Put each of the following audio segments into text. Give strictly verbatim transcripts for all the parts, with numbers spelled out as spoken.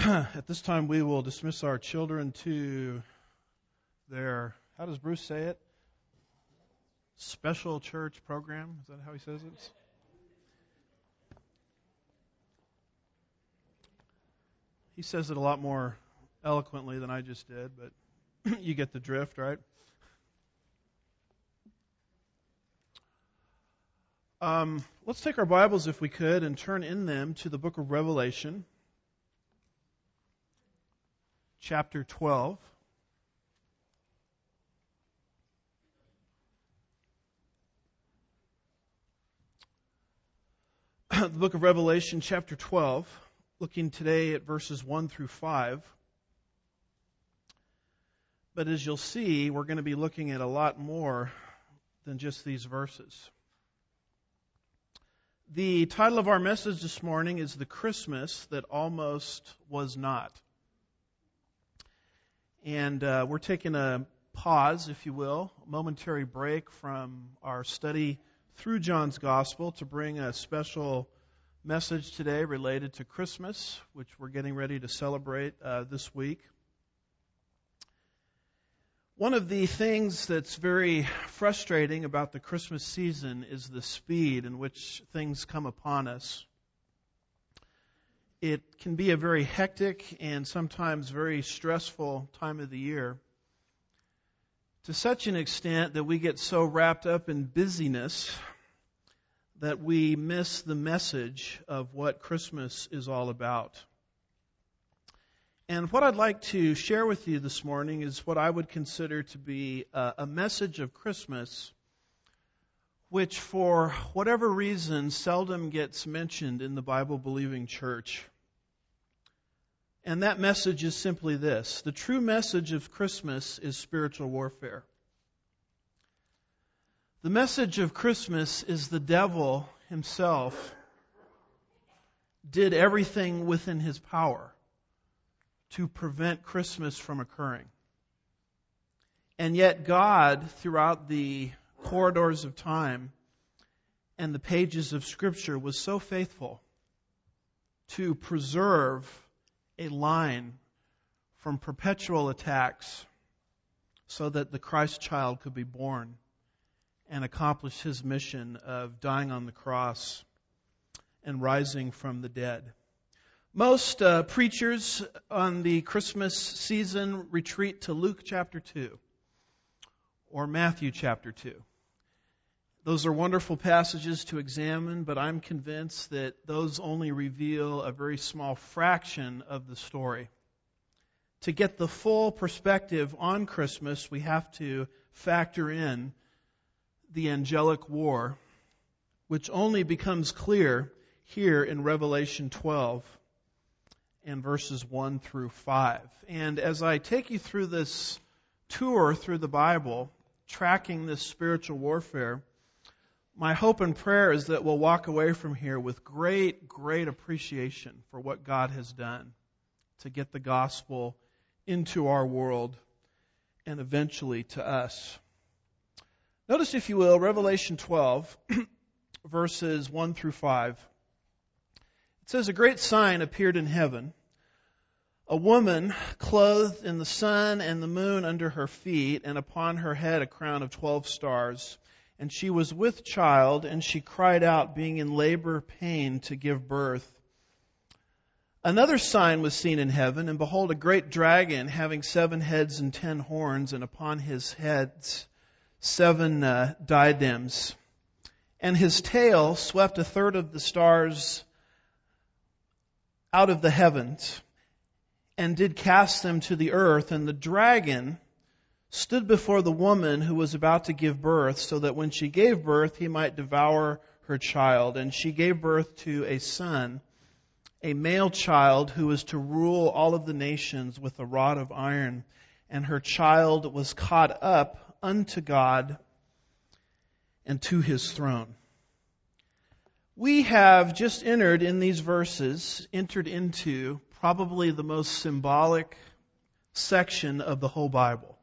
At this time, we will dismiss our children to their, how does Bruce say it? Special church program? Is that how he says it? He says it a lot more eloquently than I just did, but you get the drift, right? Um, let's take our Bibles, if we could, and turn in them to the book of Revelation, chapter twelve. The book of Revelation, chapter twelve, looking today at verses one through five. But as you'll see, we're going to be looking at a lot more than just these verses. The title of our message this morning is The Christmas That Almost Was Not. And uh, we're taking a pause, if you will, a momentary break from our study through John's Gospel to bring a special message today related to Christmas, which we're getting ready to celebrate uh, this week. One of the things that's very frustrating about the Christmas season is the speed in which things come upon us. It can be a very hectic and sometimes very stressful time of the year, to such an extent that we get so wrapped up in busyness that we miss the message of what Christmas is all about. And what I'd like to share with you this morning is what I would consider to be a, a message of Christmas, which for whatever reason seldom gets mentioned in the Bible-believing church. And that message is simply this: the true message of Christmas is spiritual warfare. The message of Christmas is the devil himself did everything within his power to prevent Christmas from occurring. And yet God, throughout the corridors of time and the pages of Scripture, was so faithful to preserve a line from perpetual attacks so that the Christ child could be born and accomplish his mission of dying on the cross and rising from the dead. Most uh, preachers on the Christmas season retreat to Luke chapter two or Matthew chapter two. Those are wonderful passages to examine, but I'm convinced that those only reveal a very small fraction of the story. To get the full perspective on Christmas, we have to factor in the angelic war, which only becomes clear here in Revelation twelve. And verses one through five. And as I take you through this tour through the Bible, tracking this spiritual warfare, my hope and prayer is that we'll walk away from here with great, great appreciation for what God has done to get the gospel into our world and eventually to us. Notice, if you will, Revelation twelve, verses one through five. It says, "A great sign appeared in heaven, a woman clothed in the sun and the moon under her feet, and upon her head a crown of twelve stars. And she was with child, and she cried out, being in labor pain to give birth. Another sign was seen in heaven, and behold, a great dragon, having seven heads and ten horns, and upon his heads seven uh, diadems. And his tail swept a third of the stars out of the heavens, and did cast them to the earth. And the dragon stood before the woman who was about to give birth, so that when she gave birth, he might devour her child. And she gave birth to a son, a male child, who was to rule all of the nations with a rod of iron. And her child was caught up unto God and to his throne." We have just entered in these verses, entered into probably the most symbolic section of the whole Bible.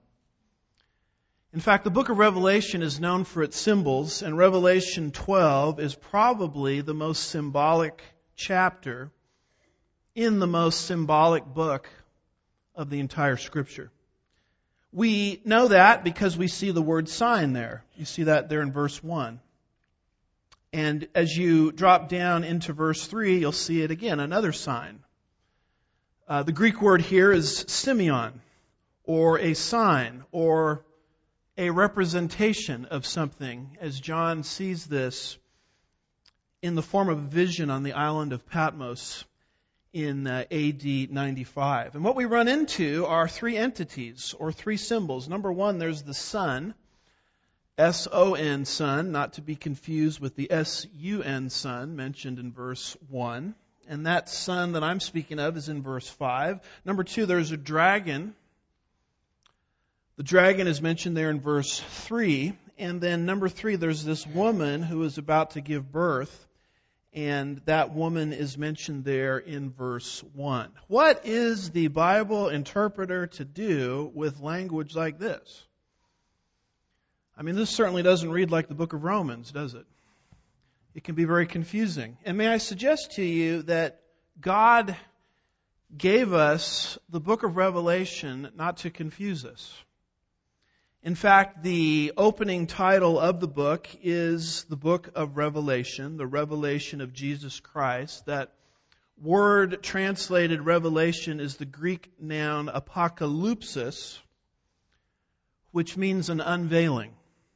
In fact, the book of Revelation is known for its symbols, and Revelation twelve is probably the most symbolic chapter in the most symbolic book of the entire Scripture. We know that because we see the word sign there. You see that there in verse one. And as you drop down into verse three, you'll see it again, another sign. Uh, the Greek word here is semeion, or a sign, or a representation of something, as John sees this in the form of a vision on the island of Patmos in uh, A D ninety-five. And what we run into are three entities, or three symbols. Number one, there's the sun, S O N, sun, not to be confused with the S U N, sun, mentioned in verse one. And that sun that I'm speaking of is in verse five. Number two, there's a dragon. The dragon is mentioned there in verse three. And then number three, there's this woman who is about to give birth. And that woman is mentioned there in verse one. What is the Bible interpreter to do with language like this? I mean, this certainly doesn't read like the book of Romans, does it? It can be very confusing. And may I suggest to you that God gave us the book of Revelation not to confuse us. In fact, the opening title of the book is the book of Revelation, the revelation of Jesus Christ. That word translated revelation is the Greek noun apokalypsis, which means an unveiling.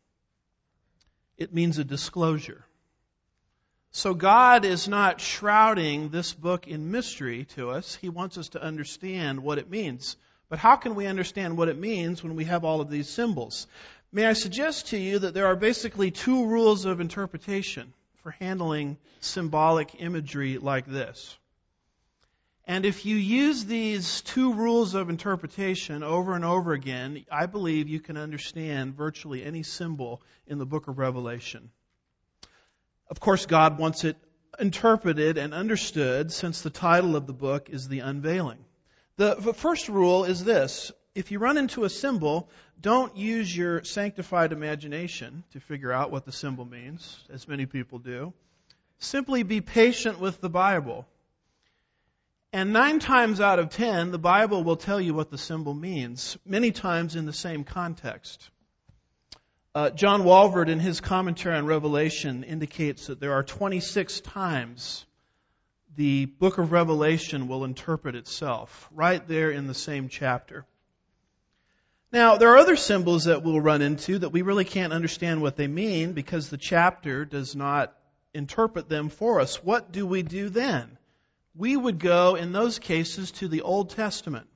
It means a disclosure. So God is not shrouding this book in mystery to us. He wants us to understand what it means. But how can we understand what it means when we have all of these symbols? May I suggest to you that there are basically two rules of interpretation for handling symbolic imagery like this. And if you use these two rules of interpretation over and over again, I believe you can understand virtually any symbol in the book of Revelation. Of course, God wants it interpreted and understood, since the title of the book is The Unveiling. The first rule is this: if you run into a symbol, don't use your sanctified imagination to figure out what the symbol means, as many people do. Simply be patient with the Bible. And nine times out of ten, the Bible will tell you what the symbol means, many times in the same context. Uh, John Walvoord, in his commentary on Revelation, indicates that there are twenty-six times the book of Revelation will interpret itself, right there in the same chapter. Now, there are other symbols that we'll run into that we really can't understand what they mean because the chapter does not interpret them for us. What do we do then? We would go, in those cases, to the Old Testament.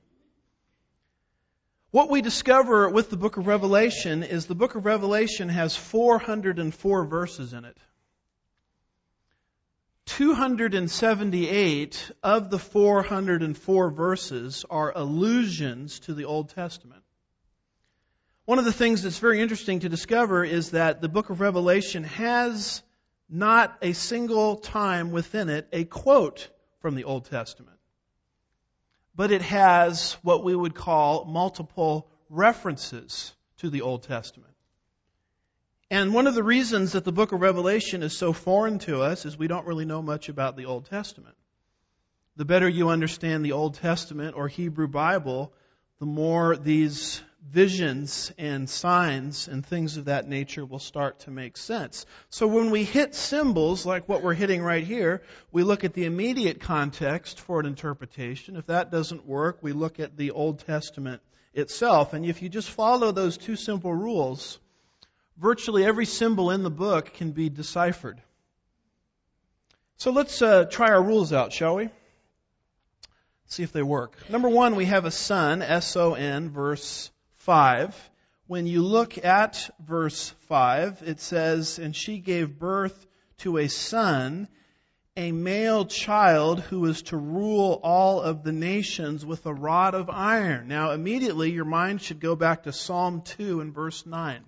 What we discover with the book of Revelation is the book of Revelation has four hundred four verses in it. two hundred seventy-eight of the four hundred four verses are allusions to the Old Testament. One of the things that's very interesting to discover is that the book of Revelation has not a single time within it a quote from the Old Testament. But it has what we would call multiple references to the Old Testament. And one of the reasons that the book of Revelation is so foreign to us is we don't really know much about the Old Testament. The better you understand the Old Testament or Hebrew Bible, the more these visions and signs and things of that nature will start to make sense. So when we hit symbols like what we're hitting right here, we look at the immediate context for an interpretation. If that doesn't work, we look at the Old Testament itself. And if you just follow those two simple rules, virtually every symbol in the book can be deciphered. So let's uh, try our rules out, shall we? See if they work. Number one, we have a son, S O N, verse five. When you look at verse five, it says, "And she gave birth to a son, a male child who is to rule all of the nations with a rod of iron." Now, immediately your mind should go back to Psalm two and verse nine.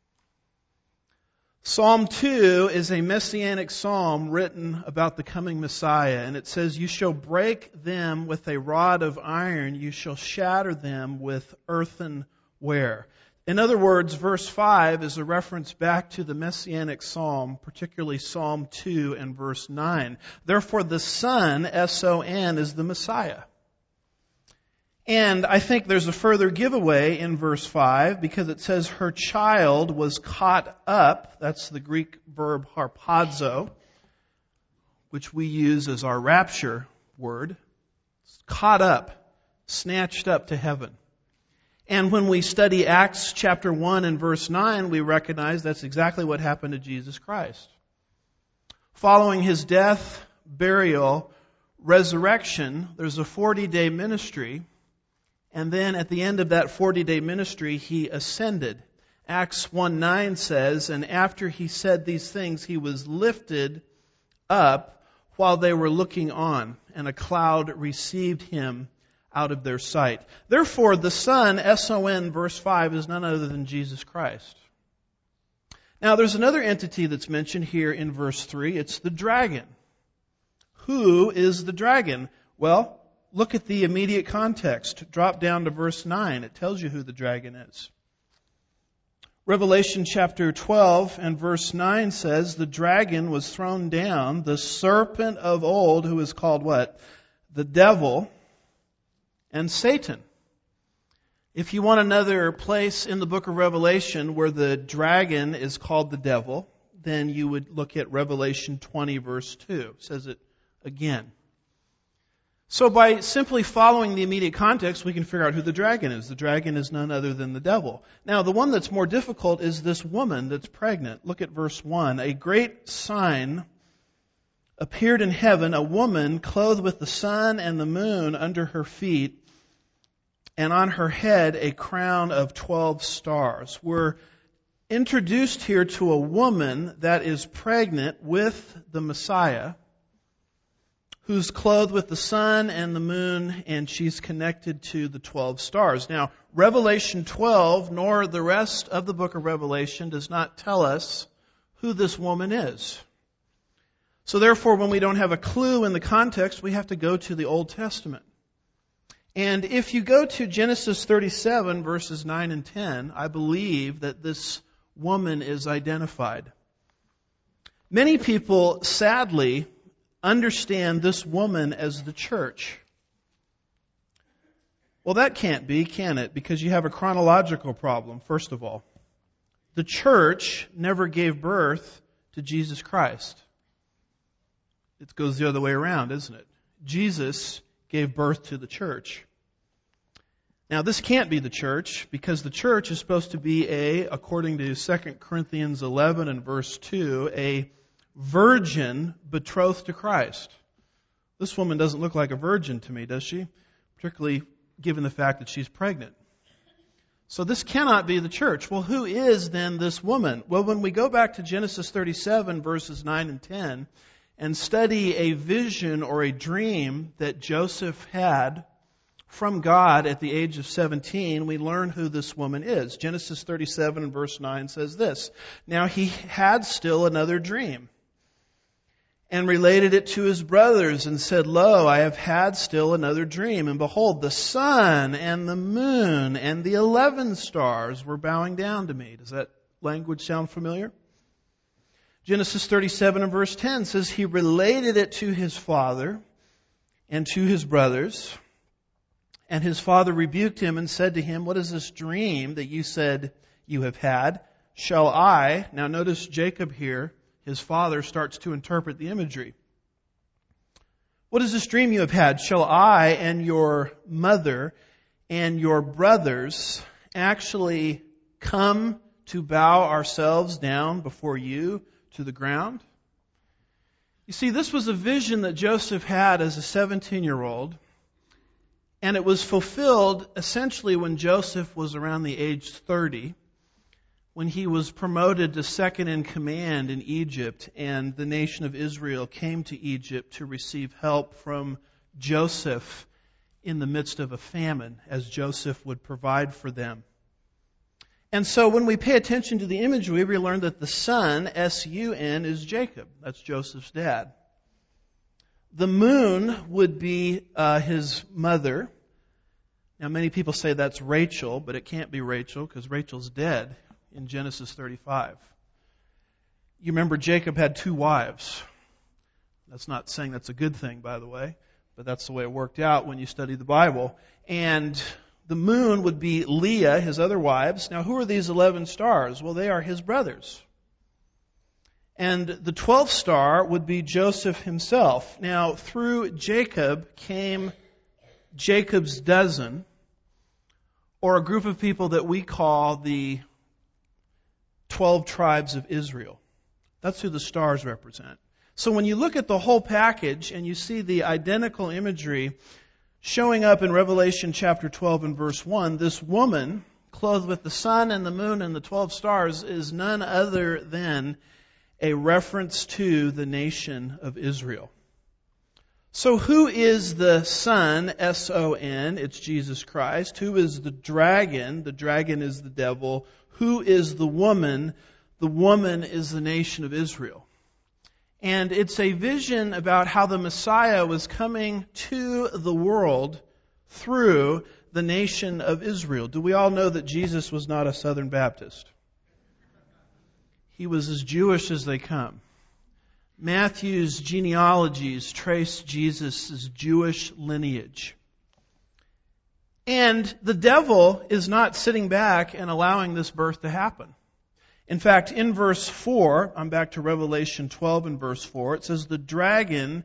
Psalm two is a messianic psalm written about the coming Messiah, and it says, "You shall break them with a rod of iron, you shall shatter them with earthenware." In other words, verse five is a reference back to the Messianic Psalm, particularly Psalm two and verse nine. Therefore, the Son, S O N, is the Messiah. And I think there's a further giveaway in verse five because it says her child was caught up. That's the Greek verb harpazo, which we use as our rapture word. Caught up, snatched up to heaven. And when we study Acts chapter one and verse nine, we recognize that's exactly what happened to Jesus Christ. Following his death, burial, resurrection, there's a forty-day ministry. And then at the end of that forty-day ministry, he ascended. Acts one nine says, and after he said these things, he was lifted up while they were looking on, and a cloud received him out of their sight. Therefore, the Son, S O N, verse five, is none other than Jesus Christ. Now, there's another entity that's mentioned here in verse three. It's the dragon. Who is the dragon? Well, look at the immediate context. Drop down to verse nine. It tells you who the dragon is. Revelation chapter twelve and verse nine says, the dragon was thrown down, the serpent of old, who is called what? The devil and Satan. If you want another place in the book of Revelation where the dragon is called the devil, then you would look at Revelation twenty verse two. It says it again. So by simply following the immediate context, we can figure out who the dragon is. The dragon is none other than the devil. Now, the one that's more difficult is this woman that's pregnant. Look at verse one. A great sign appeared in heaven, a woman clothed with the sun and the moon under her feet, and on her head a crown of twelve stars. We're introduced here to a woman that is pregnant with the Messiah, who's clothed with the sun and the moon, and she's connected to the twelve stars. Now, Revelation twelve, nor the rest of the book of Revelation, does not tell us who this woman is. So therefore, when we don't have a clue in the context, we have to go to the Old Testament. And if you go to Genesis thirty-seven, verses nine and ten, I believe that this woman is identified. Many people, sadly, understand this woman as the church. Well, that can't be, can it? Because you have a chronological problem, first of all. The church never gave birth to Jesus Christ. It goes the other way around, isn't it? Jesus gave birth to the church. Now, this can't be the church, because the church is supposed to be a, according to Second Corinthians eleven and verse two, a virgin betrothed to Christ. This woman doesn't look like a virgin to me, does she? Particularly given the fact that she's pregnant. So this cannot be the church. Well, who is then this woman? Well, when we go back to Genesis thirty-seven, verses nine and ten, and study a vision or a dream that Joseph had from God at the age of seventeen, we learn who this woman is. Genesis thirty-seven and verse nine says this, now he had still another dream, and related it to his brothers, and said, lo, I have had still another dream, and behold, the sun and the moon and the eleven stars were bowing down to me. Does that language sound familiar? Genesis thirty-seven and verse ten says, he related it to his father and to his brothers, and his father rebuked him and said to him, what is this dream that you said you have had? Shall I, now notice Jacob here, his father starts to interpret the imagery. What is this dream you have had? Shall I and your mother and your brothers actually come to bow ourselves down before you to the ground? You see, this was a vision that Joseph had as a seventeen-year-old, and it was fulfilled essentially when Joseph was around the age thirty, when he was promoted to second in command in Egypt, and the nation of Israel came to Egypt to receive help from Joseph in the midst of a famine, as Joseph would provide for them. And so when we pay attention to the imagery, we learn that the son, S U N, is Jacob. That's Joseph's dad. The moon would be uh, his mother. Now, many people say that's Rachel, but it can't be Rachel because Rachel's dead in Genesis thirty-five. You remember Jacob had two wives. That's not saying that's a good thing, by the way, but that's the way it worked out when you study the Bible. And the moon would be Leah, his other wives. Now, who are these eleven stars? Well, they are his brothers. And the twelfth star would be Joseph himself. Now, through Jacob came Jacob's dozen, or a group of people that we call the twelve tribes of Israel. That's who the stars represent. So when you look at the whole package and you see the identical imagery showing up in Revelation chapter twelve and verse one, this woman clothed with the sun and the moon and the twelve stars is none other than a reference to the nation of Israel. So who is the Son, S O N? It's Jesus Christ. Who is the dragon? The dragon is the devil. Who is the woman? The woman is the nation of Israel. And it's a vision about how the Messiah was coming to the world through the nation of Israel. Do we all know that Jesus was not a Southern Baptist? He was as Jewish as they come. Matthew's genealogies trace Jesus' Jewish lineage. And the devil is not sitting back and allowing this birth to happen. In fact, in verse four, I'm back to Revelation twelve and verse four, it says, the dragon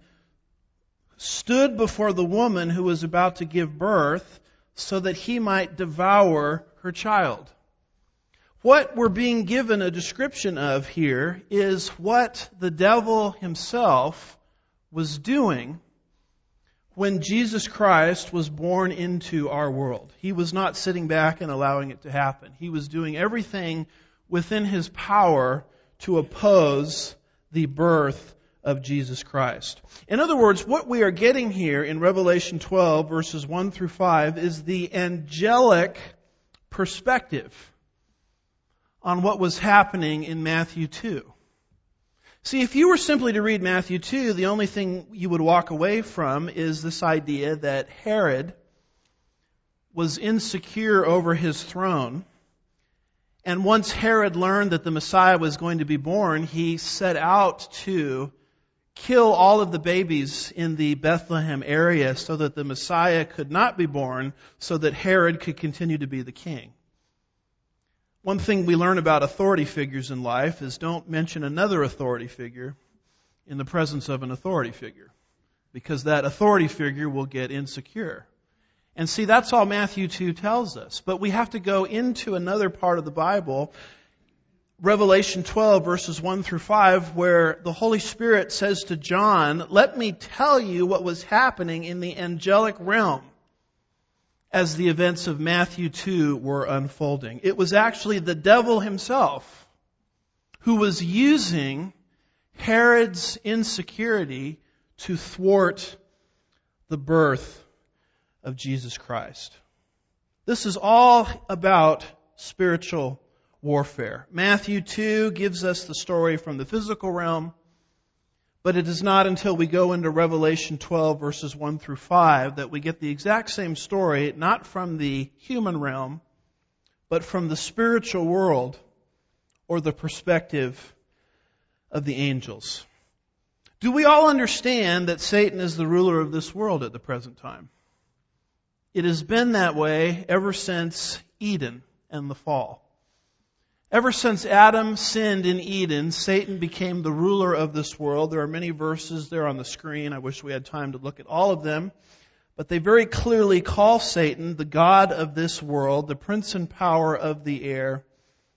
stood before the woman who was about to give birth so that he might devour her child. What we're being given a description of here is what the devil himself was doing when Jesus Christ was born into our world. He was not sitting back and allowing it to happen. He was doing everything within his power to oppose the birth of Jesus Christ. In other words, what we are getting here in Revelation twelve, verses one through five, is the angelic perspective on what was happening in Matthew two. See, if you were simply to read Matthew two, the only thing you would walk away from is this idea that Herod was insecure over his throne. And once Herod learned that the Messiah was going to be born, he set out to kill all of the babies in the Bethlehem area so that the Messiah could not be born, so that Herod could continue to be the king. One thing we learn about authority figures in life is don't mention another authority figure in the presence of an authority figure, because that authority figure will get insecure. And see, that's all Matthew two tells us. But we have to go into another part of the Bible, Revelation twelve, verses one through five, where the Holy Spirit says to John, let me tell you what was happening in the angelic realm as the events of Matthew two were unfolding. It was actually the devil himself who was using Herod's insecurity to thwart the birth of Jesus Christ. This is all about spiritual warfare. Matthew two gives us the story from the physical realm, but it is not until we go into Revelation twelve, verses one through five, that we get the exact same story, not from the human realm, but from the spiritual world, or the perspective of the angels. Do we all understand that Satan is the ruler of this world at the present time? It has been that way ever since Eden and the fall. Ever since Adam sinned in Eden, Satan became the ruler of this world. There are many verses there on the screen. I wish we had time to look at all of them. But they very clearly call Satan the god of this world, the prince and power of the air,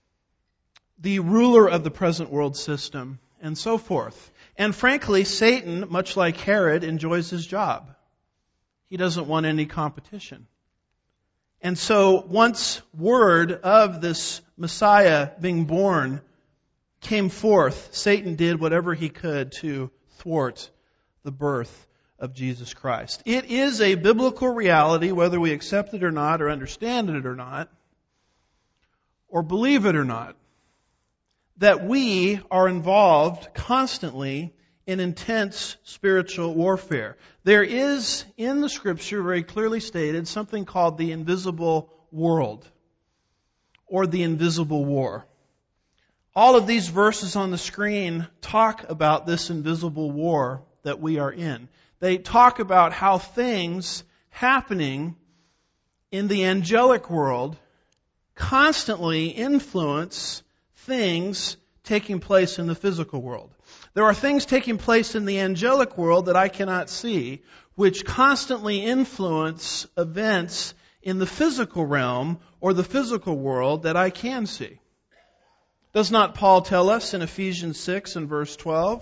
the ruler of the present world system, and so forth. And frankly, Satan, much like Herod, enjoys his job. He doesn't want any competition. And so once word of this Messiah being born came forth, Satan did whatever he could to thwart the birth of Jesus Christ. It is a biblical reality, whether we accept it or not, or understand it or not, or believe it or not, that we are involved constantly in intense spiritual warfare. There is, in the Scripture, very clearly stated, something called the invisible world, or the invisible war. All of these verses on the screen talk about this invisible war that we are in. They talk about how things happening in the angelic world constantly influence things taking place in the physical world. There are things taking place in the angelic world that I cannot see, which constantly influence events in the physical realm or the physical world that I can see. Does not Paul tell us in Ephesians six and verse twelve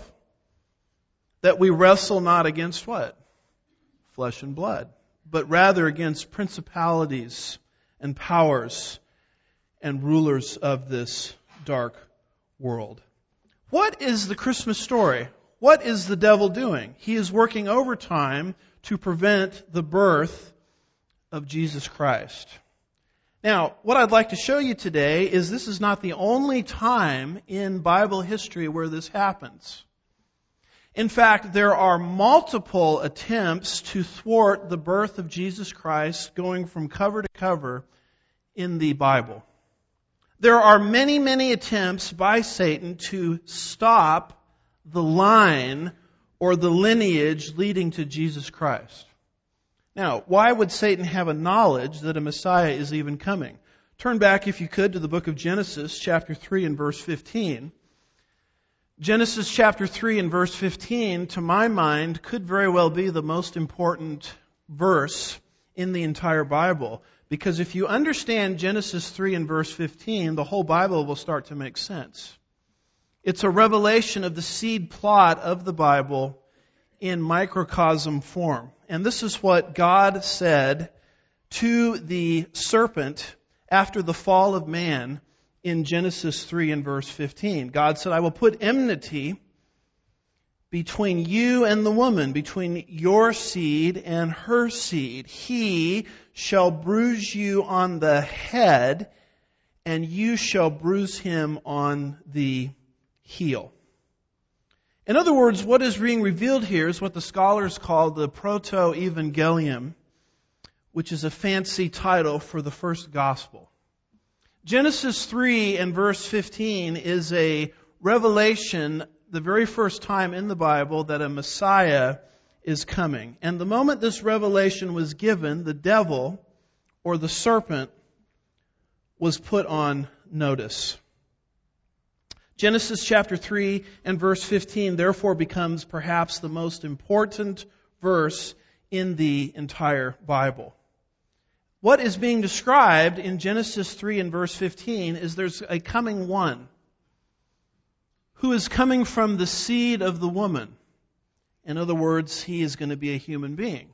that we wrestle not against what? Flesh and blood, but rather against principalities and powers and rulers of this dark world. What is the Christmas story? What is the devil doing? He is working overtime to prevent the birth of Jesus Christ. Now, what I'd like to show you today is this is not the only time in Bible history where this happens. In fact, there are multiple attempts to thwart the birth of Jesus Christ going from cover to cover in the Bible. There are many, many attempts by Satan to stop the line or the lineage leading to Jesus Christ. Now, why would Satan have a knowledge that a Messiah is even coming? Turn back, if you could, to the book of Genesis, chapter three and verse fifteen. Genesis chapter three and verse fifteen, to my mind, could very well be the most important verse in the entire Bible. Because if you understand Genesis three and verse fifteen, the whole Bible will start to make sense. It's a revelation of the seed plot of the Bible in microcosm form. And this is what God said to the serpent after the fall of man in Genesis three and verse fifteen. God said, I will put enmity between you and the woman, between your seed and her seed. He shall bruise you on the head, and you shall bruise him on the heel. In other words, what is being revealed here is what the scholars call the Proto-Evangelium, which is a fancy title for the first gospel. Genesis three and verse fifteen is a revelation, the very first time in the Bible, that a Messiah is coming. And the moment this revelation was given, the devil, or the serpent, was put on notice. Genesis chapter three and verse fifteen therefore becomes perhaps the most important verse in the entire Bible. What is being described in Genesis three and verse fifteen is there's a coming one who is coming from the seed of the woman. In other words, he is going to be a human being.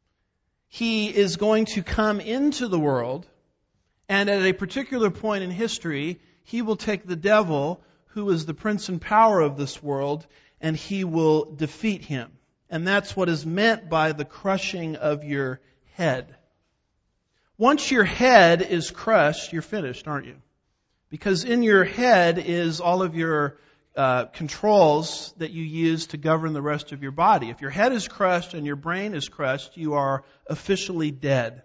He is going to come into the world, and at a particular point in history, he will take the devil, who is the prince and power of this world, and he will defeat him. And that's what is meant by the crushing of your head. Once your head is crushed, you're finished, aren't you? Because in your head is all of your uh, controls that you use to govern the rest of your body. If your head is crushed and your brain is crushed, you are officially dead.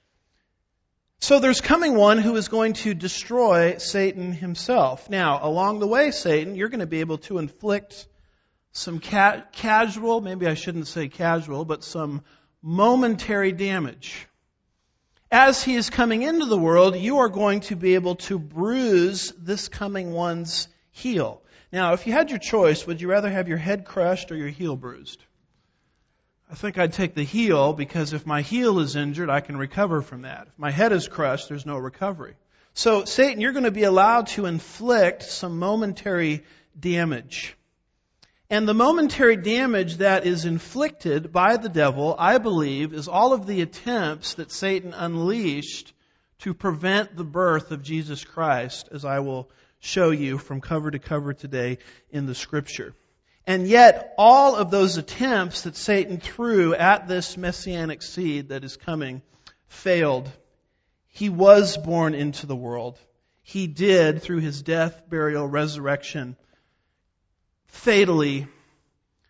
So there's coming one who is going to destroy Satan himself. Now, along the way, Satan, you're going to be able to inflict some ca- casual, maybe I shouldn't say casual, but some momentary damage. As he is coming into the world, you are going to be able to bruise this coming one's heel. Now, if you had your choice, would you rather have your head crushed or your heel bruised? I think I'd take the heel, because if my heel is injured, I can recover from that. If my head is crushed, there's no recovery. So, Satan, you're going to be allowed to inflict some momentary damage. And the momentary damage that is inflicted by the devil, I believe, is all of the attempts that Satan unleashed to prevent the birth of Jesus Christ, as I will show you from cover to cover today in the Scripture. And yet, all of those attempts that Satan threw at this messianic seed that is coming failed. He was born into the world. He did, through his death, burial, resurrection, fatally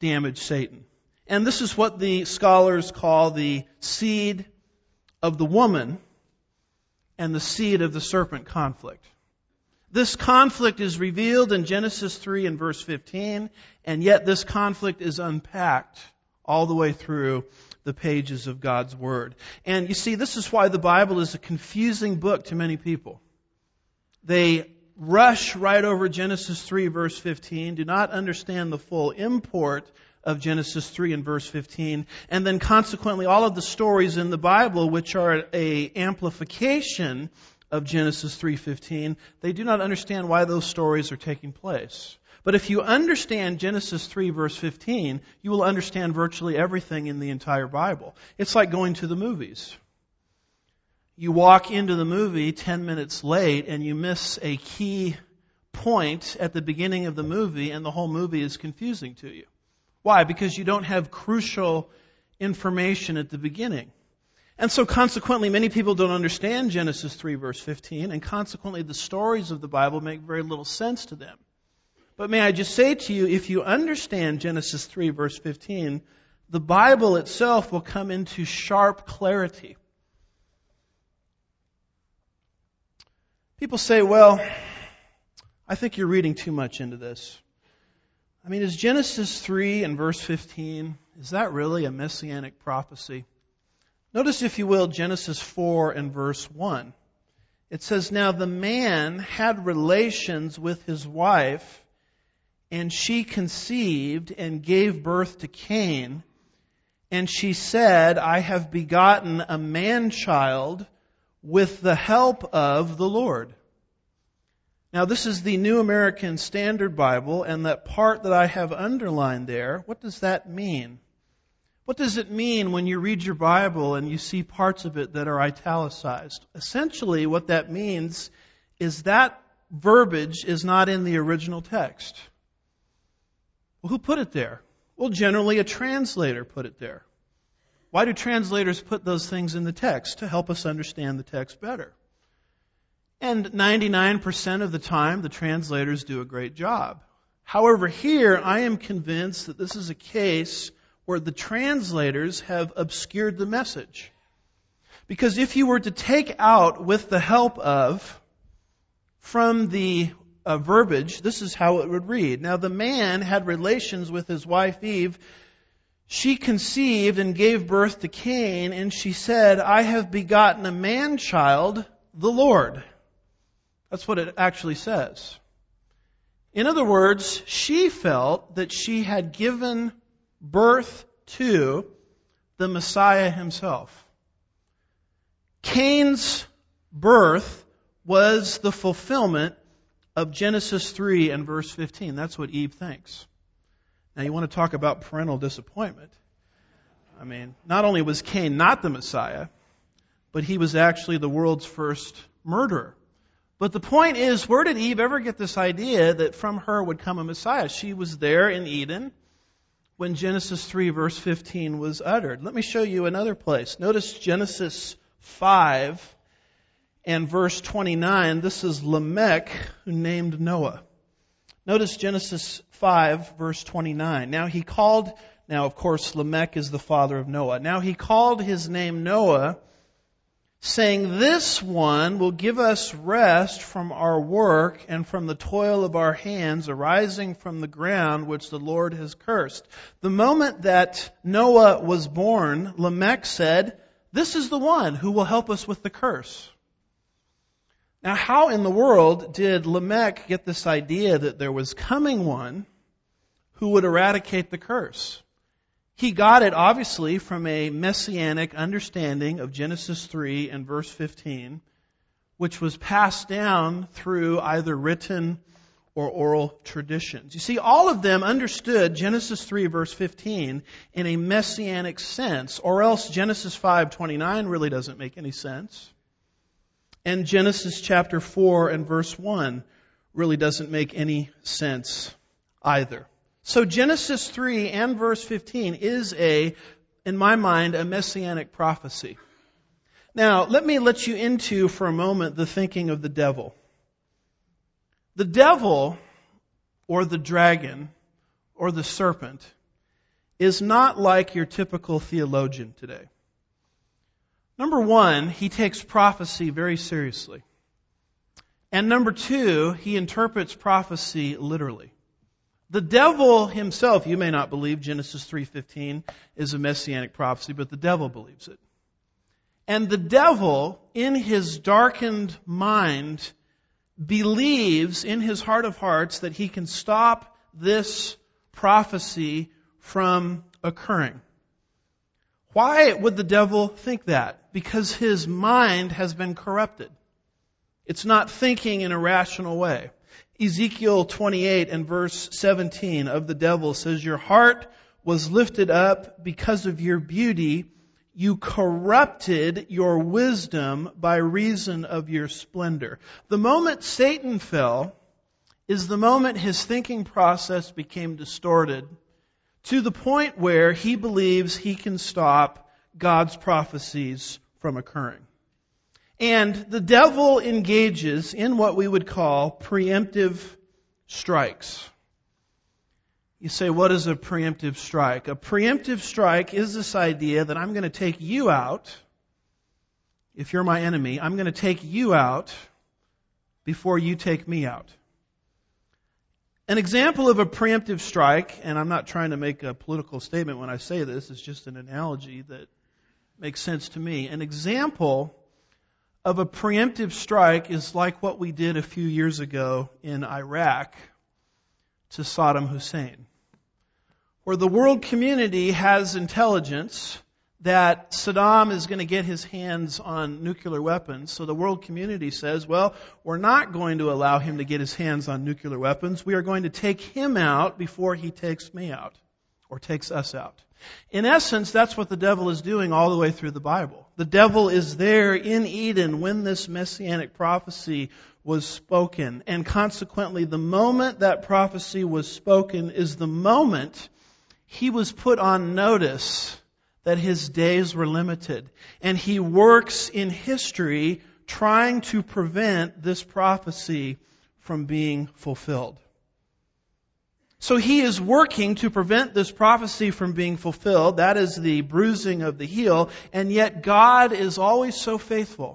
damage Satan. And this is what the scholars call the seed of the woman and the seed of the serpent conflict. This conflict is revealed in Genesis three and verse fifteen, and yet this conflict is unpacked all the way through the pages of God's Word. And you see, this is why the Bible is a confusing book to many people. They rush right over Genesis three verse fifteen, do not understand the full import of Genesis three and verse fifteen, and then consequently all of the stories in the Bible which are a amplification of Genesis three fifteen, they do not understand why those stories are taking place. But if you understand Genesis three verse fifteen, you will understand virtually everything in the entire Bible. It's like going to the movies. You walk into the movie ten minutes late and you miss a key point at the beginning of the movie and the whole movie is confusing to you. Why? Because you don't have crucial information at the beginning. And so consequently, many people don't understand Genesis three verse fifteen, and consequently the stories of the Bible make very little sense to them. But may I just say to you, if you understand Genesis three verse fifteen, the Bible itself will come into sharp clarity. People say, well, I think you're reading too much into this. I mean, is Genesis three and verse fifteen, is that really a messianic prophecy? Notice, if you will, Genesis four and verse one. It says, now the man had relations with his wife, and she conceived and gave birth to Cain. And she said, I have begotten a man-child with the help of the Lord. Now, this is the New American Standard Bible, and that part that I have underlined there, what does that mean? What does it mean when you read your Bible and you see parts of it that are italicized? Essentially, what that means is that verbiage is not in the original text. Well, who put it there? Well, generally a translator put it there. Why do translators put those things in the text? To help us understand the text better. And ninety-nine percent of the time, the translators do a great job. However, here, I am convinced that this is a case where the translators have obscured the message. Because if you were to take out with the help of from the uh, verbiage, this is how it would read. Now the man had relations with his wife Eve. She conceived and gave birth to Cain, and she said, I have begotten a man-child, the Lord. That's what it actually says. In other words, she felt that she had given birth to the Messiah himself. Cain's birth was the fulfillment of Genesis three and verse fifteen. That's what Eve thinks. Now you want to talk about parental disappointment. I mean, not only was Cain not the Messiah, but he was actually the world's first murderer. But the point is, where did Eve ever get this idea that from her would come a Messiah? She was there in Eden when Genesis three verse fifteen was uttered. Let me show you another place. Notice Genesis five and verse twenty-nine. This is Lamech who named Noah. Notice Genesis five verse twenty-nine. Now he called, now of course Lamech is the father of Noah. Now he called his name Noah, saying, this one will give us rest from our work and from the toil of our hands arising from the ground which the Lord has cursed. The moment that Noah was born, Lamech said, this is the one who will help us with the curse. Now, how in the world did Lamech get this idea that there was coming one who would eradicate the curse? He got it, obviously, from a messianic understanding of Genesis three and verse fifteen, which was passed down through either written or oral traditions. You see, all of them understood Genesis three verse fifteen in a messianic sense, or else Genesis five twenty-nine really doesn't make any sense. And Genesis chapter four and verse one really doesn't make any sense either. So Genesis three and verse fifteen is a, in my mind, a messianic prophecy. Now, let me let you into for a moment the thinking of the devil. The devil, or the dragon, or the serpent, is not like your typical theologian today. Number one, he takes prophecy very seriously. And number two, he interprets prophecy literally. The devil himself, you may not believe Genesis three fifteen is a messianic prophecy, but the devil believes it. And the devil, in his darkened mind, believes in his heart of hearts that he can stop this prophecy from occurring. Why would the devil think that? Because his mind has been corrupted. It's not thinking in a rational way. Ezekiel twenty-eight and verse seventeen of the devil says, "Your heart was lifted up because of your beauty. You corrupted your wisdom by reason of your splendor." The moment Satan fell is the moment his thinking process became distorted to the point where he believes he can stop God's prophecies from occurring. And the devil engages in what we would call preemptive strikes. You say, what is a preemptive strike? A preemptive strike is this idea that I'm going to take you out. If you're my enemy, I'm going to take you out before you take me out. An example of a preemptive strike, and I'm not trying to make a political statement when I say this, it's just an analogy that makes sense to me. An example of a preemptive strike is like what we did a few years ago in Iraq to Saddam Hussein, where the world community has intelligence that Saddam is going to get his hands on nuclear weapons. So the world community says, well, we're not going to allow him to get his hands on nuclear weapons. We are going to take him out before he takes me out or takes us out. In essence, that's what the devil is doing all the way through the Bible. The devil is there in Eden when this messianic prophecy was spoken. And consequently, the moment that prophecy was spoken is the moment he was put on notice that his days were limited. And he works in history trying to prevent this prophecy from being fulfilled. So he is working to prevent this prophecy from being fulfilled. That is the bruising of the heel. And yet God is always so faithful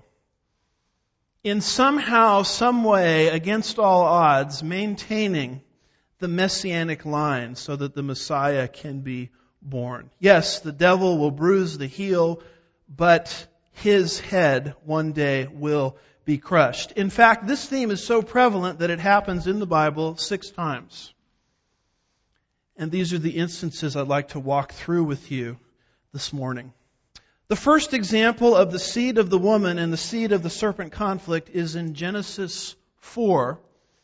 in somehow, some way, against all odds, maintaining the messianic line so that the Messiah can be born. Yes, the devil will bruise the heel, but his head one day will be crushed. In fact, this theme is so prevalent that it happens in the Bible six times. And these are the instances I'd like to walk through with you this morning. The first example of the seed of the woman and the seed of the serpent conflict is in Genesis four.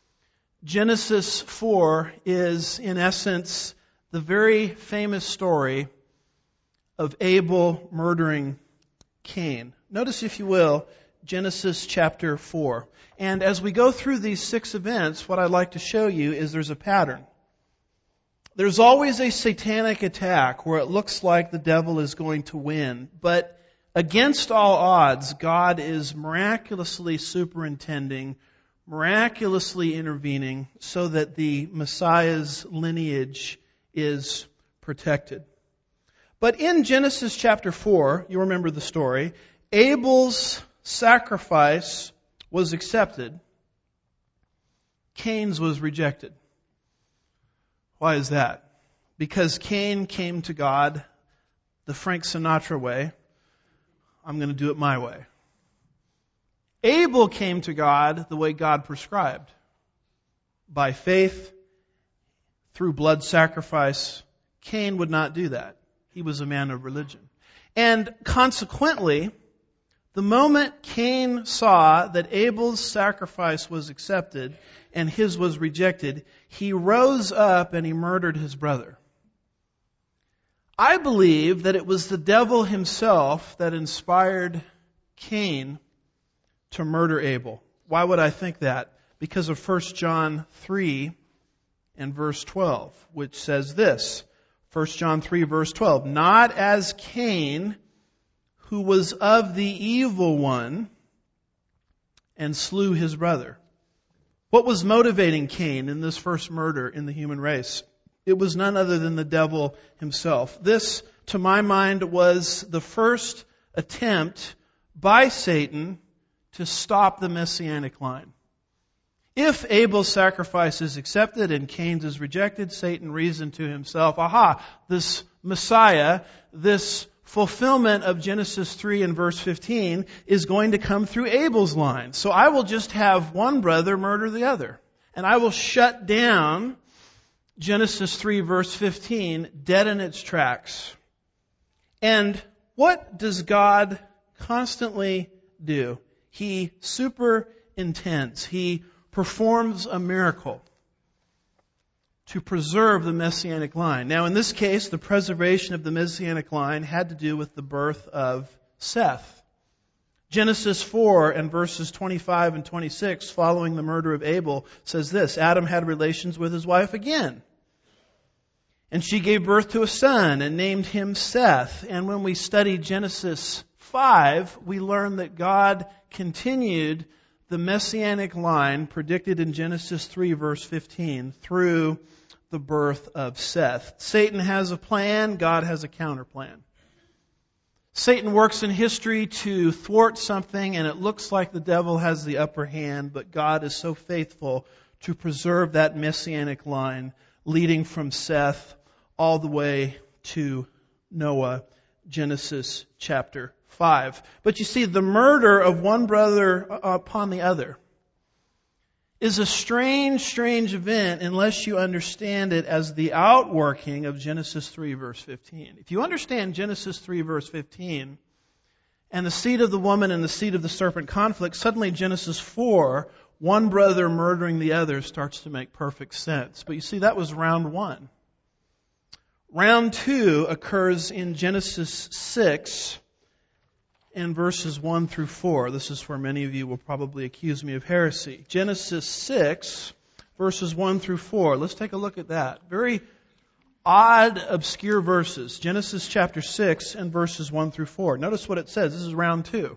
Genesis four is, in essence, the very famous story of Abel murdering Cain. Notice, if you will, Genesis chapter four. And as we go through these six events, what I'd like to show you is there's a pattern. There's always a satanic attack where it looks like the devil is going to win. But against all odds, God is miraculously superintending, miraculously intervening so that the Messiah's lineage is protected. But in Genesis chapter four, you remember the story, Abel's sacrifice was accepted. Cain's was rejected. Why is that? Because Cain came to God the Frank Sinatra way. I'm going to do it my way. Abel came to God the way God prescribed. By faith, through blood sacrifice. Cain would not do that. He was a man of religion. And consequently, the moment Cain saw that Abel's sacrifice was accepted and his was rejected, he rose up and he murdered his brother. I believe that it was the devil himself that inspired Cain to murder Abel. Why would I think that? Because of First John three and verse twelve, which says this. First John three verse twelve. Not as Cain, who was of the evil one, and slew his brother. What was motivating Cain in this first murder in the human race? It was none other than the devil himself. This, to my mind, was the first attempt by Satan to stop the messianic line. If Abel's sacrifice is accepted and Cain's is rejected, Satan reasoned to himself, aha, this Messiah, this fulfillment of Genesis three and verse fifteen is going to come through Abel's line. So I will just have one brother murder the other. And I will shut down Genesis three verse fifteen dead in its tracks. And what does God constantly do? He superintends. He performs a miracle to preserve the messianic line. Now, in this case, the preservation of the messianic line had to do with the birth of Seth. Genesis four and verses twenty-five and twenty-six, following the murder of Abel, says this: Adam had relations with his wife again, and she gave birth to a son and named him Seth. And when we study Genesis five, we learn that God continued the messianic line predicted in Genesis three verse fifteen through the birth of Seth. Satan has a plan, God has a counterplan. Satan works in history to thwart something, and it looks like the devil has the upper hand, but God is so faithful to preserve that messianic line leading from Seth all the way to Noah, Genesis chapter five. But you see, the murder of one brother upon the other is a strange, strange event unless you understand it as the outworking of Genesis three verse fifteen. If you understand Genesis three verse fifteen and the seed of the woman and the seed of the serpent conflict, suddenly Genesis four, one brother murdering the other, starts to make perfect sense. But you see, that was round one. Round two occurs in Genesis six and verses one through four. This is where many of you will probably accuse me of heresy. Genesis six, verses one through four. Let's take a look at that. Very odd, obscure verses. Genesis chapter six and verses one through four. Notice what it says. This is round two.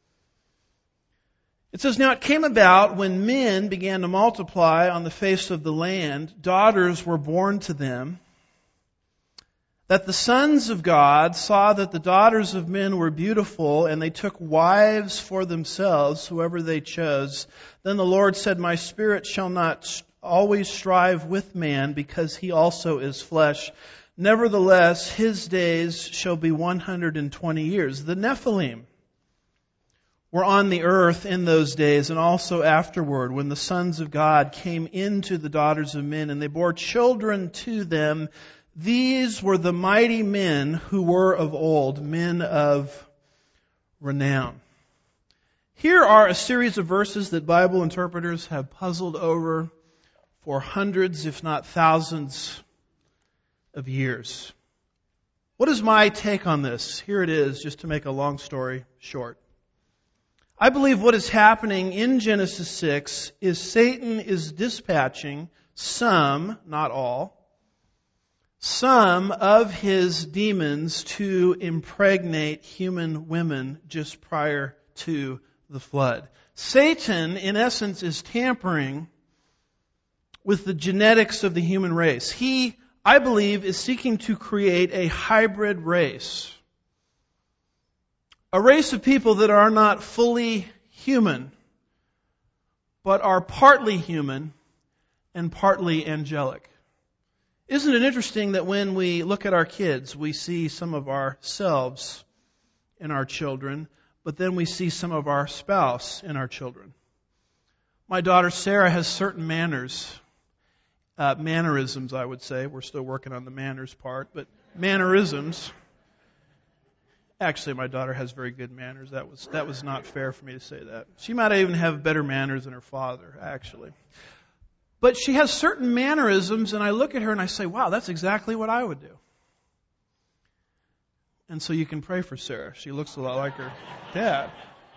It says, Now it came about when men began to multiply on the face of the land, daughters were born to them, that the sons of God saw that the daughters of men were beautiful, and they took wives for themselves, whoever they chose. Then the Lord said, My spirit shall not always strive with man, because he also is flesh. Nevertheless, his days shall be one hundred twenty years. The Nephilim were on the earth in those days, and also afterward, when the sons of God came into the daughters of men, and they bore children to them. These were the mighty men who were of old, men of renown. Here are a series of verses that Bible interpreters have puzzled over for hundreds, if not thousands, of years. What is my take on this? Here it is, just to make a long story short. I believe what is happening in Genesis six is Satan is dispatching some, not all, some of his demons to impregnate human women just prior to the flood. Satan, in essence, is tampering with the genetics of the human race. He, I believe, is seeking to create a hybrid race. A race of people that are not fully human, but are partly human and partly angelic. Isn't it interesting that when we look at our kids, we see some of ourselves in our children, but then we see some of our spouse in our children? My daughter Sarah has certain manners, uh, mannerisms, I would say. We're still working on the manners part, but mannerisms. Actually, my daughter has very good manners. That was that was not fair for me to say that. She might even have better manners than her father, actually. But she has certain mannerisms, and I look at her and I say, wow, that's exactly what I would do. And so you can pray for Sarah. She looks a lot like her dad.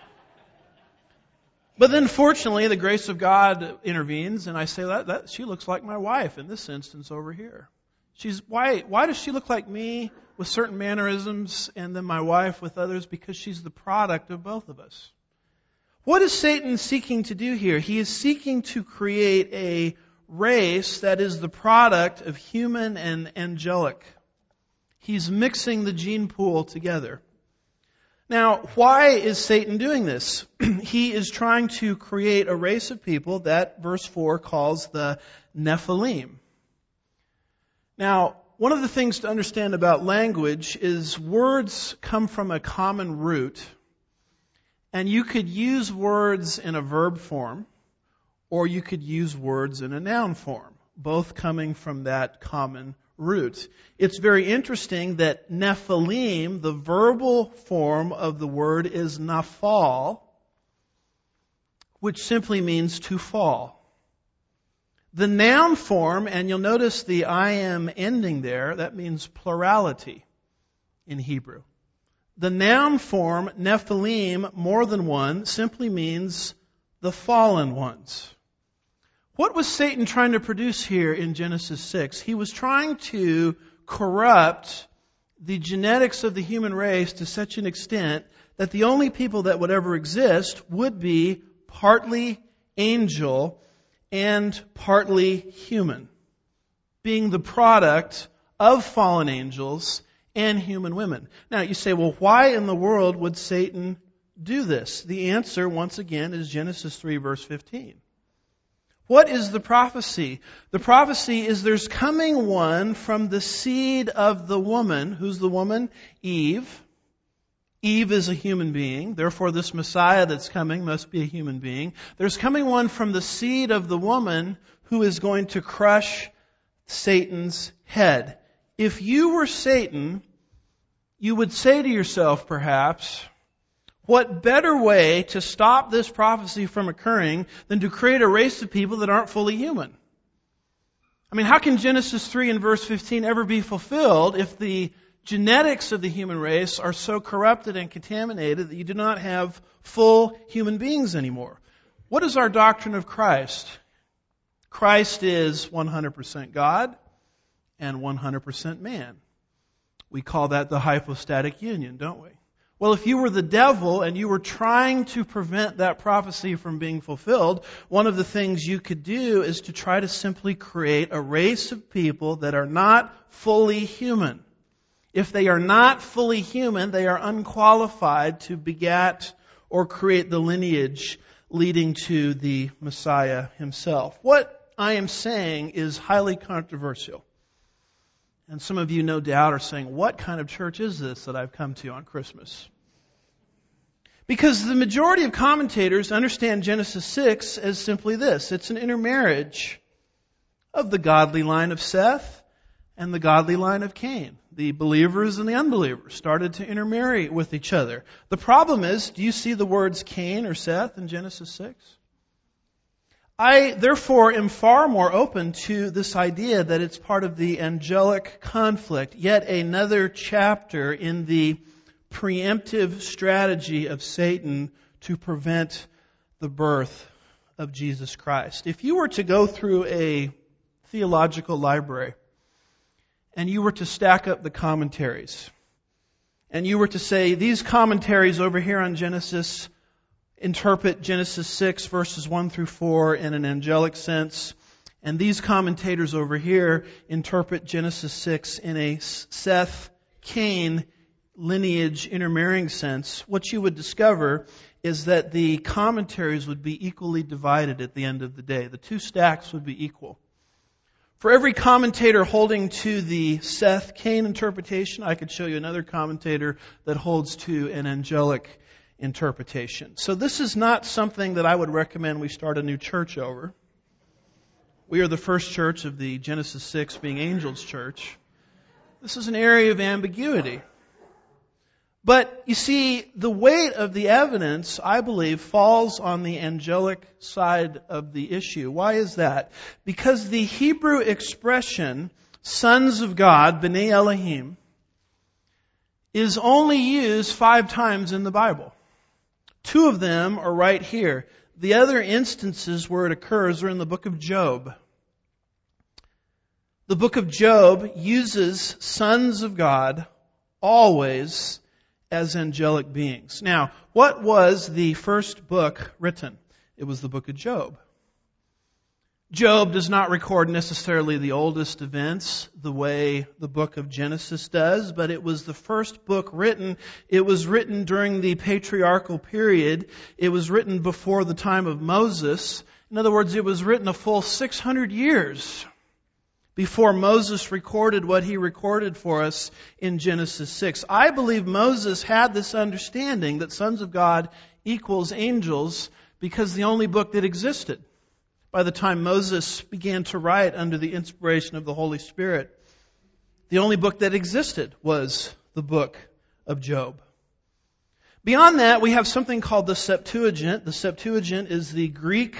But then fortunately, the grace of God intervenes, and I say, that, that she looks like my wife in this instance over here. She's why why does she look like me with certain mannerisms and then my wife with others? Because she's the product of both of us. What is Satan seeking to do here? He is seeking to create a race that is the product of human and angelic. He's mixing the gene pool together. Now, why is Satan doing this? He is trying to create a race of people that verse four calls the Nephilim. Now, one of the things to understand about language is words come from a common root, and you could use words in a verb form, or you could use words in a noun form, both coming from that common root. It's very interesting that Nephilim, the verbal form of the word, is naphal, which simply means to fall. The noun form, and you'll notice the I am ending there, that means plurality in Hebrew. The noun form, Nephilim, more than one, simply means the fallen ones. What was Satan trying to produce here in Genesis six? He was trying to corrupt the genetics of the human race to such an extent that the only people that would ever exist would be partly angel and partly human, being the product of fallen angels and human women. Now you say, well, why in the world would Satan do this? The answer, once again, is Genesis three, verse fifteen. What is the prophecy? The prophecy is there's coming one from the seed of the woman. Who's the woman? Eve. Eve is a human being. Therefore, this Messiah that's coming must be a human being. There's coming one from the seed of the woman who is going to crush Satan's head. If you were Satan, you would say to yourself, perhaps, what better way to stop this prophecy from occurring than to create a race of people that aren't fully human? I mean, how can Genesis three and verse fifteen ever be fulfilled if the genetics of the human race are so corrupted and contaminated that you do not have full human beings anymore? What is our doctrine of Christ? Christ is one hundred percent God and one hundred percent man. We call that the hypostatic union, don't we? Well, if you were the devil and you were trying to prevent that prophecy from being fulfilled, one of the things you could do is to try to simply create a race of people that are not fully human. If they are not fully human, they are unqualified to beget or create the lineage leading to the Messiah himself. What I am saying is highly controversial. And some of you no doubt are saying, what kind of church is this that I've come to on Christmas? Because the majority of commentators understand Genesis six as simply this. It's an intermarriage of the godly line of Seth and the godly line of Cain. The believers and the unbelievers started to intermarry with each other. The problem is, do you see the words Cain or Seth in Genesis six? I, therefore, am far more open to this idea that it's part of the angelic conflict, yet another chapter in the preemptive strategy of Satan to prevent the birth of Jesus Christ. If you were to go through a theological library and you were to stack up the commentaries, and you were to say, these commentaries over here on Genesis interpret Genesis six verses one through four in an angelic sense, and these commentators over here interpret Genesis six in a Seth-Cain lineage intermarrying sense, what you would discover is that the commentaries would be equally divided at the end of the day. The two stacks would be equal. For every commentator holding to the Seth-Cain interpretation, I could show you another commentator that holds to an angelic interpretation. So this is not something that I would recommend we start a new church over. We are the first church of the Genesis six being Angels Church. This is an area of ambiguity. But you see, the weight of the evidence, I believe, falls on the angelic side of the issue. Why is that? Because the Hebrew expression, sons of God, B'nai Elohim, is only used five times in the Bible. Two of them are right here. The other instances where it occurs are in the book of Job. The book of Job uses sons of God always as angelic beings. Now, what was the first book written? It was the book of Job. Job does not record necessarily the oldest events the way the book of Genesis does, but it was the first book written. It was written during the patriarchal period. It was written before the time of Moses. In other words, it was written a full six hundred years before Moses recorded what he recorded for us in Genesis six. I believe Moses had this understanding that sons of God equals angels because the only book that existed by the time Moses began to write under the inspiration of the Holy Spirit, the only book that existed was the book of Job. Beyond that, we have something called the Septuagint. The Septuagint is the Greek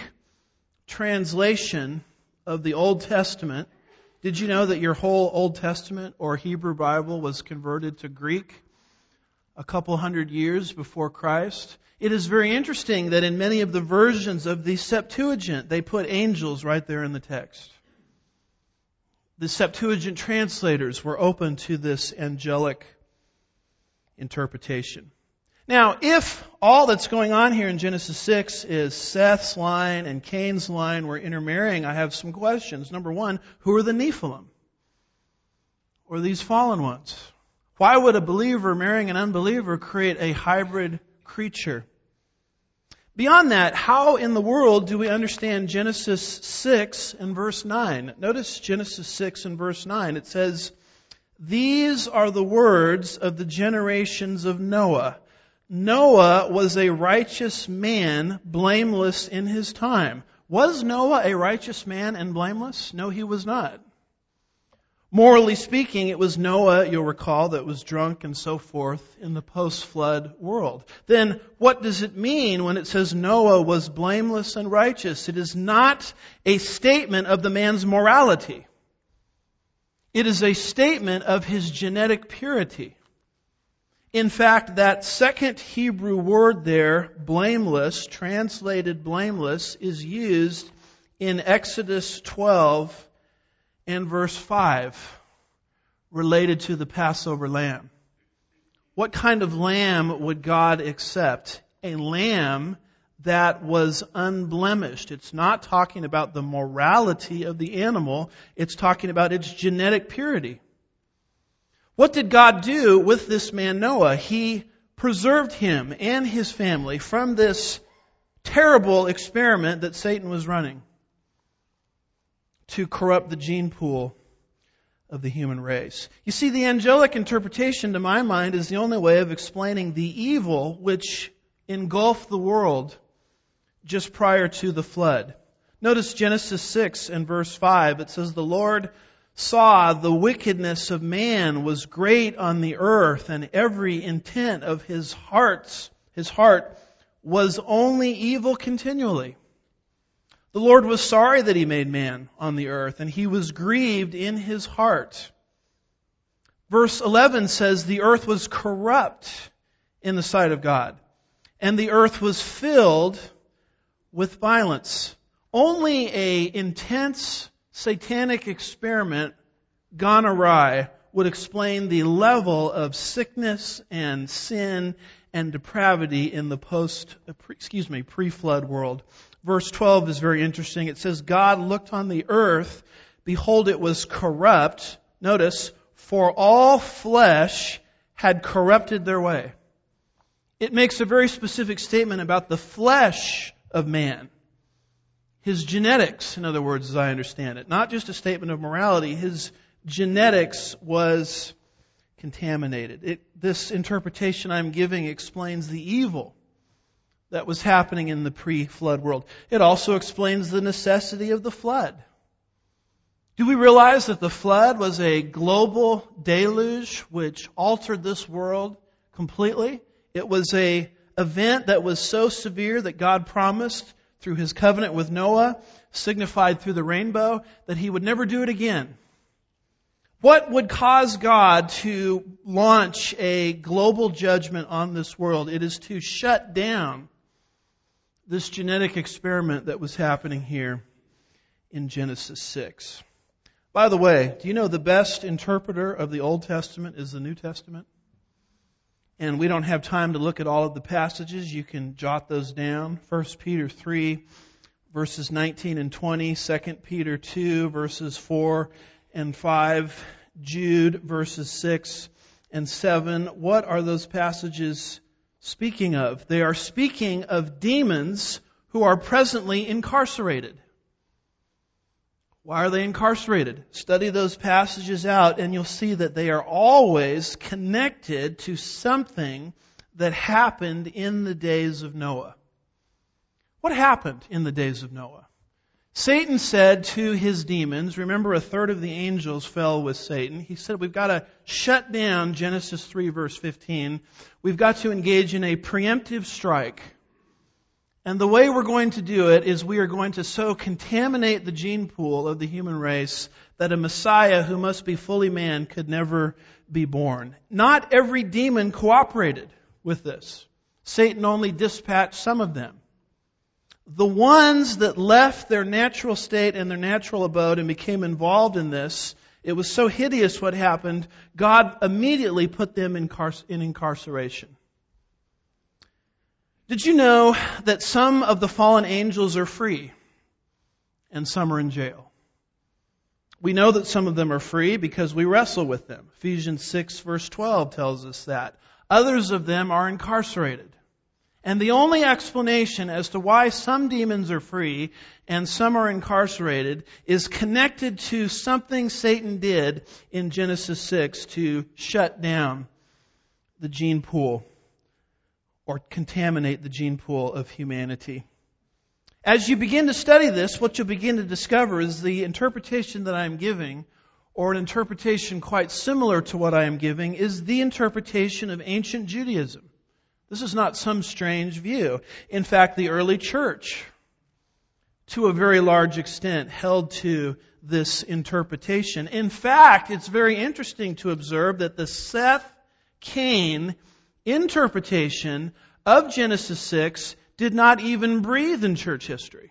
translation of the Old Testament. Did you know that your whole Old Testament or Hebrew Bible was converted to Greek a couple hundred years before Christ? It is very interesting that in many of the versions of the Septuagint, they put angels right there in the text. The Septuagint translators were open to this angelic interpretation. Now, if all that's going on here in Genesis six is Seth's line and Cain's line were intermarrying, I have some questions. Number one, who are the Nephilim? Or these fallen ones? Why would a believer marrying an unbeliever create a hybrid creature? Beyond that, how in the world do we understand Genesis six and verse nine? Notice Genesis six and verse nine. It says, "These are the words of the generations of Noah. Noah was a righteous man, blameless in his time." Was Noah a righteous man and blameless? No, he was not. Morally speaking, it was Noah, you'll recall, that was drunk and so forth in the post-flood world. Then what does it mean when it says Noah was blameless and righteous? It is not a statement of the man's morality. It is a statement of his genetic purity. In fact, that second Hebrew word there, blameless, translated blameless, is used in Exodus twelve and verse five, related to the Passover lamb. What kind of lamb would God accept? A lamb that was unblemished. It's not talking about the morality of the animal. It's talking about its genetic purity. What did God do with this man Noah? He preserved him and his family from this terrible experiment that Satan was running to corrupt the gene pool of the human race. You see, the angelic interpretation, to my mind, is the only way of explaining the evil which engulfed the world just prior to the flood. Notice Genesis six and verse five. It says, "The Lord saw the wickedness of man was great on the earth, and every intent of his hearts, his heart was only evil continually. The Lord was sorry that He made man on the earth, and He was grieved in His heart." Verse eleven says, "The earth was corrupt in the sight of God, and the earth was filled with violence." Only a intense satanic experiment gone awry would explain the level of sickness and sin and depravity in the post, excuse me, pre-flood world. Verse twelve is very interesting. It says, "God looked on the earth, behold, it was corrupt." Notice, "for all flesh had corrupted their way." It makes a very specific statement about the flesh of man. His genetics, in other words, as I understand it. Not just a statement of morality. His genetics was contaminated. It, this interpretation I'm giving explains the evil that was happening in the pre-flood world. It also explains the necessity of the flood. Do we realize that the flood was a global deluge which altered this world completely? It was an event that was so severe that God promised through His covenant with Noah, signified through the rainbow, that He would never do it again. What would cause God to launch a global judgment on this world? It is to shut down this genetic experiment that was happening here in Genesis six. By the way, do you know the best interpreter of the Old Testament is the New Testament? And we don't have time to look at all of the passages. You can jot those down. First Peter three, verses nineteen and twenty, Second Peter two, verses four and five, Jude, verses six and seven. What are those passages speaking of? They are speaking of demons who are presently incarcerated. Why are they incarcerated? Study those passages out and you'll see that they are always connected to something that happened in the days of Noah. What happened in the days of Noah? Satan said to his demons, remember a third of the angels fell with Satan. He said we've got to shut down Genesis three verse fifteen. We've got to engage in a preemptive strike. And the way we're going to do it is we are going to so contaminate the gene pool of the human race that a Messiah who must be fully man could never be born. Not every demon cooperated with this. Satan only dispatched some of them. The ones that left their natural state and their natural abode and became involved in this, it was so hideous what happened, God immediately put them in, car- in incarceration. Did you know that some of the fallen angels are free and some are in jail? We know that some of them are free because we wrestle with them. Ephesians six verse twelve tells us that. Others of them are incarcerated. And the only explanation as to why some demons are free and some are incarcerated is connected to something Satan did in Genesis six to shut down the gene pool or contaminate the gene pool of humanity. As you begin to study this, what you'll begin to discover is the interpretation that I am giving, or an interpretation quite similar to what I am giving, is the interpretation of ancient Judaism. This is not some strange view. In fact, the early church, to a very large extent, held to this interpretation. In fact, it's very interesting to observe that the Seth-Cain interpretation of Genesis six did not even breathe in church history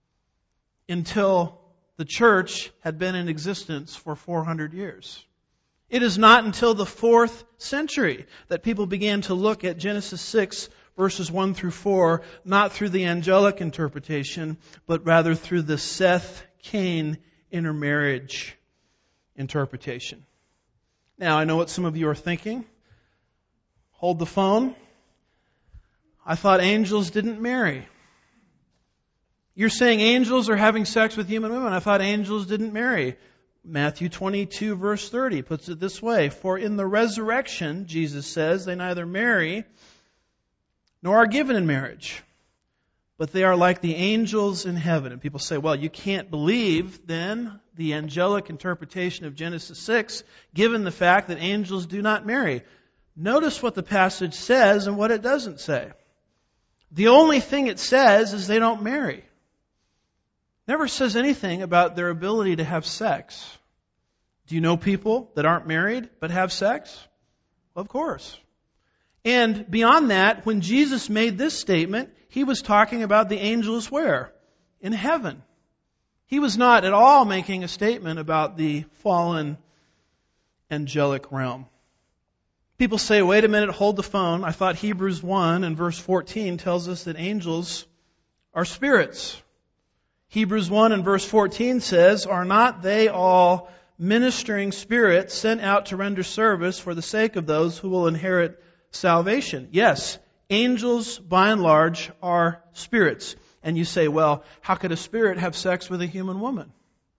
until the church had been in existence for four hundred years. It is not until the fourth century that people began to look at Genesis six verses one through four, not through the angelic interpretation, but rather through the Seth-Cain intermarriage interpretation. Now, I know what some of you are thinking. Hold the phone. I thought angels didn't marry. You're saying angels are having sex with human women. I thought angels didn't marry. Matthew twenty-two verse thirty puts it this way. For in the resurrection, Jesus says, they neither marry nor are given in marriage, but they are like the angels in heaven. And people say, well, you can't believe then the angelic interpretation of Genesis six, given the fact that angels do not marry. Notice what the passage says and what it doesn't say. The only thing it says is they don't marry. Never says anything about their ability to have sex. Do you know people that aren't married but have sex? Well, of course. And beyond that, when Jesus made this statement, He was talking about the angels where? In heaven. He was not at all making a statement about the fallen angelic realm. People say, wait a minute, hold the phone. I thought Hebrews one and verse fourteen tells us that angels are spirits. Hebrews one and verse fourteen says, are not they all ministering spirits sent out to render service for the sake of those who will inherit salvation? Yes, angels by and large are spirits. And you say, well, how could a spirit have sex with a human woman?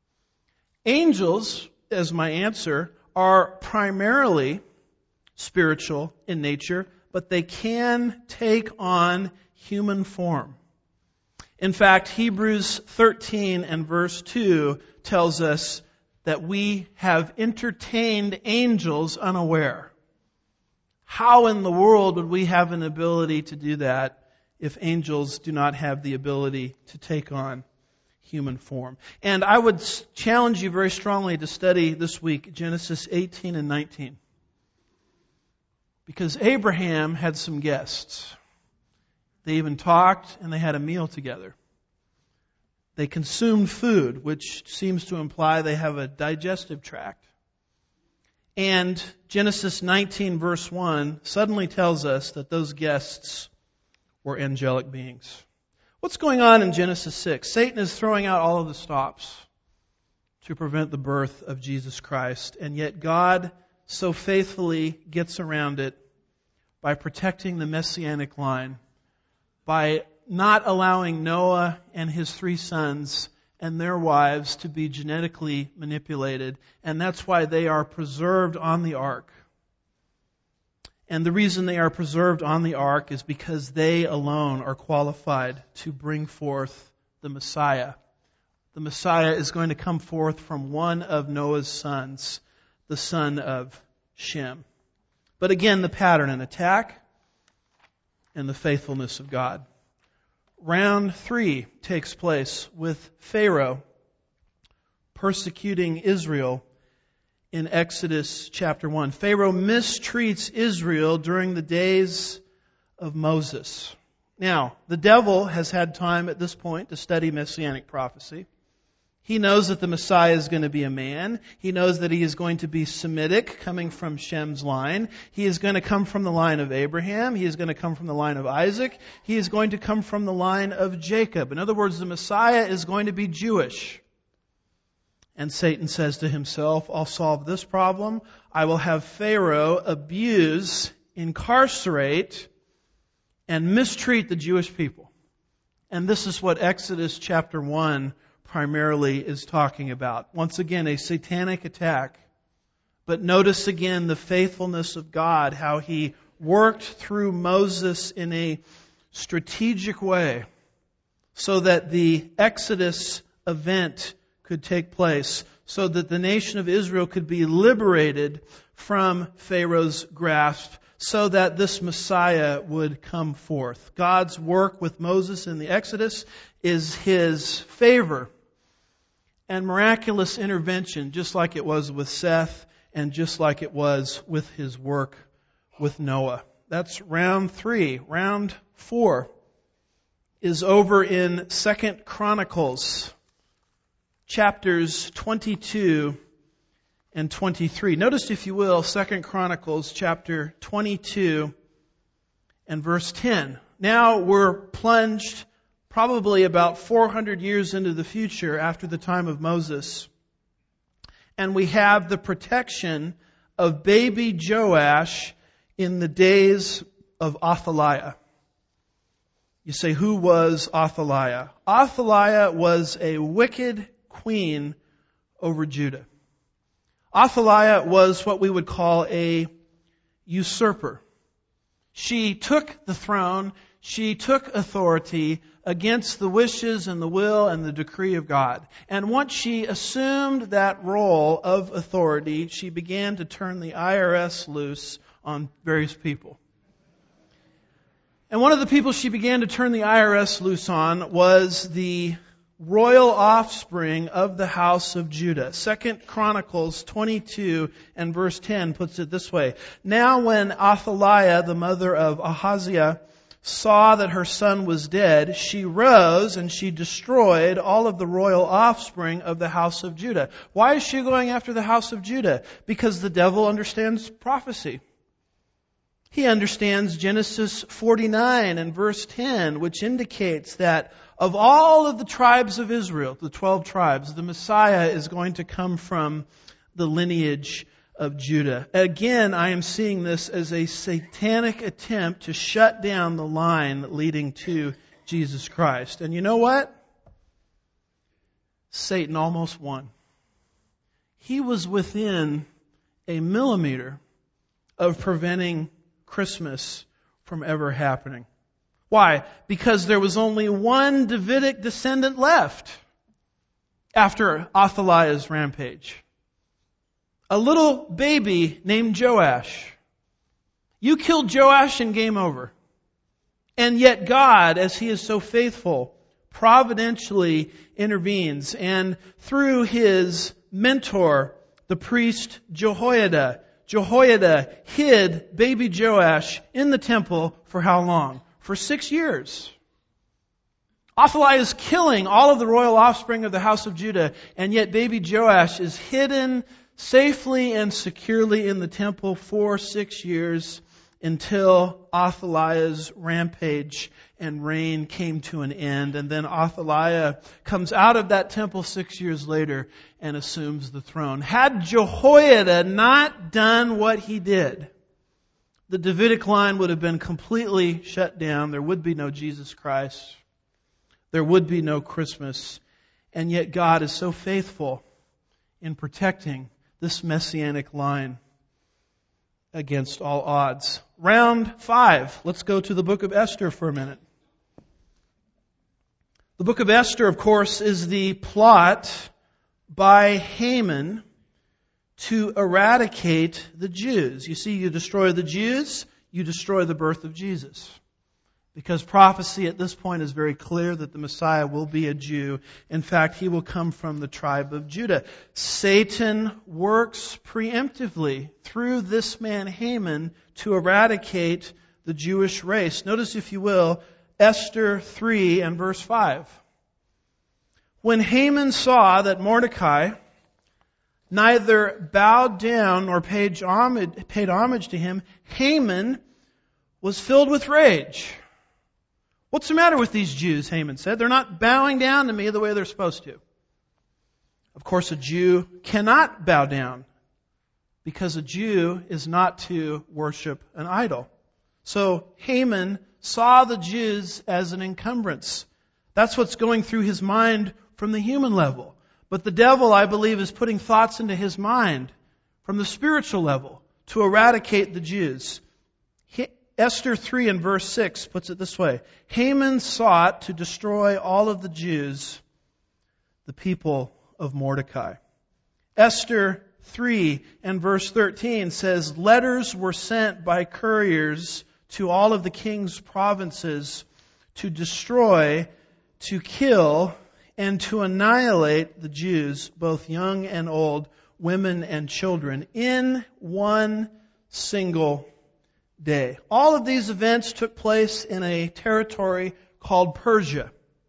Angels, as my answer, are primarily spiritual in nature, but they can take on human form. In fact, Hebrews thirteen and verse two tells us that we have entertained angels unaware. How in the world would we have an ability to do that if angels do not have the ability to take on human form? And I would challenge you very strongly to study this week Genesis eighteen and nineteen. Because Abraham had some guests. They even talked and they had a meal together. They consumed food, which seems to imply they have a digestive tract. And Genesis nineteen verse one suddenly tells us that those guests were angelic beings. What's going on in Genesis six? Satan is throwing out all of the stops to prevent the birth of Jesus Christ, and yet God so faithfully gets around it by protecting the messianic line, by not allowing Noah and his three sons and their wives to be genetically manipulated, and that's why they are preserved on the ark. And the reason they are preserved on the ark is because they alone are qualified to bring forth the Messiah. The Messiah is going to come forth from one of Noah's sons, the son of Shem. But again, the pattern: an attack and the faithfulness of God. Round three takes place with Pharaoh persecuting Israel in Exodus chapter one. Pharaoh mistreats Israel during the days of Moses. Now, the devil has had time at this point to study Messianic prophecy. He knows that the Messiah is going to be a man. He knows that he is going to be Semitic, coming from Shem's line. He is going to come from the line of Abraham. He is going to come from the line of Isaac. He is going to come from the line of Jacob. In other words, the Messiah is going to be Jewish. And Satan says to himself, I'll solve this problem. I will have Pharaoh abuse, incarcerate, and mistreat the Jewish people. And this is what Exodus chapter one primarily is talking about. Once again, a satanic attack. But notice again the faithfulness of God, how He worked through Moses in a strategic way so that the Exodus event could take place, so that the nation of Israel could be liberated from Pharaoh's grasp, so that this Messiah would come forth. God's work with Moses in the Exodus is His favor and miraculous intervention, just like it was with Seth and just like it was with His work with Noah. That's round three. Round four is over in Second Chronicles, chapters twenty-two and twenty-three. Notice, if you will, Second Chronicles chapter twenty-two and verse ten. Now we're plunged probably about four hundred years into the future after the time of Moses. And we have the protection of baby Joash in the days of Athaliah. You say, who was Athaliah? Athaliah was a wicked queen over Judah. Athaliah was what we would call a usurper. She took the throne, she took authority against the wishes and the will and the decree of God. And once she assumed that role of authority, she began to turn the I R S loose on various people. And one of the people she began to turn the I R S loose on was the royal offspring of the house of Judah. Second Chronicles twenty-two and verse ten puts it this way. Now when Athaliah, the mother of Ahaziah, saw that her son was dead, she rose and she destroyed all of the royal offspring of the house of Judah. Why is she going after the house of Judah? Because the devil understands prophecy. He understands Genesis forty-nine and verse ten, which indicates that of all of the tribes of Israel, the twelve tribes, the Messiah is going to come from the lineage of Judah. Again, I am seeing this as a satanic attempt to shut down the line leading to Jesus Christ. And you know what? Satan almost won. He was within a millimeter of preventing Christmas from ever happening. Why? Because there was only one Davidic descendant left after Athaliah's rampage. A little baby named Joash. You killed Joash and game over. And yet God, as He is so faithful, providentially intervenes. And through His mentor, the priest Jehoiada, Jehoiada hid baby Joash in the temple for how long? For six years. Athaliah is killing all of the royal offspring of the house of Judah, and yet baby Joash is hidden safely and securely in the temple for six years until Athaliah's rampage and reign came to an end. And then Athaliah comes out of that temple six years later and assumes the throne. Had Jehoiada not done what he did, the Davidic line would have been completely shut down. There would be no Jesus Christ. There would be no Christmas. And yet God is so faithful in protecting this messianic line against all odds. Round five. Let's go to the book of Esther for a minute. The book of Esther, of course, is the plot by Haman to eradicate the Jews. You see, you destroy the Jews, you destroy the birth of Jesus. Because prophecy at this point is very clear that the Messiah will be a Jew. In fact, he will come from the tribe of Judah. Satan works preemptively through this man Haman to eradicate the Jewish race. Notice, if you will, Esther three and verse five. When Haman saw that Mordecai neither bowed down nor paid homage, paid homage to him, Haman was filled with rage. What's the matter with these Jews, Haman said? They're not bowing down to me the way they're supposed to. Of course, a Jew cannot bow down because a Jew is not to worship an idol. So Haman saw the Jews as an encumbrance. That's what's going through his mind from the human level. But the devil, I believe, is putting thoughts into his mind from the spiritual level to eradicate the Jews. Esther three and verse six puts it this way. Haman sought to destroy all of the Jews, the people of Mordecai. Esther three and verse thirteen says, letters were sent by couriers to all of the king's provinces to destroy, to kill, and to annihilate the Jews, both young and old, women and children, in one single day. All of these events took place in a territory called Persia.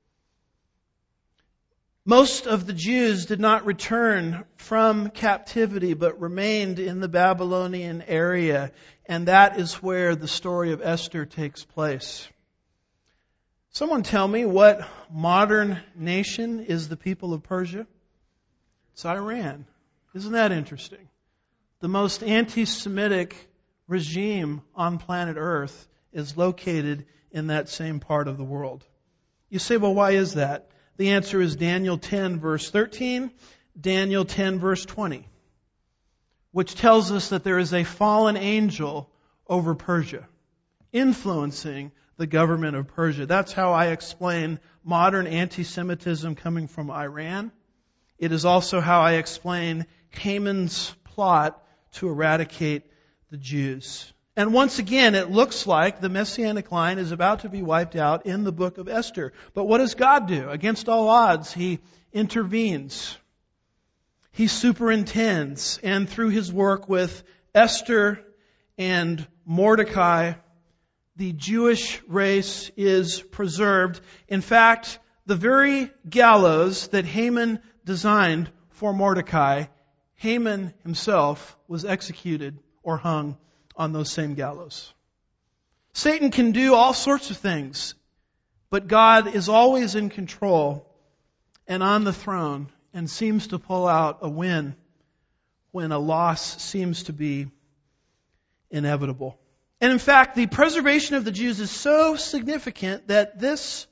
Most of the Jews did not return from captivity, but remained in the Babylonian area, and that is where the story of Esther takes place. Someone tell me what modern nation is the people of Persia? It's Iran. Isn't that interesting? The most anti-Semitic regime on planet Earth is located in that same part of the world. You say, well, why is that? The answer is Daniel ten, verse thirteen, Daniel ten, verse twenty, which tells us that there is a fallen angel over Persia, influencing the government of Persia. That's how I explain modern anti-Semitism coming from Iran. It is also how I explain Haman's plot to eradicate the Jews. And once again, it looks like the Messianic line is about to be wiped out in the book of Esther. But what does God do? Against all odds, He intervenes. He superintends. And through His work with Esther and Mordecai, the Jewish race is preserved. In fact, the very gallows that Haman designed for Mordecai, Haman himself was executed or hung on those same gallows. Satan can do all sorts of things, but God is always in control and on the throne and seems to pull out a win when a loss seems to be inevitable. And in fact, the preservation of the Jews is so significant that this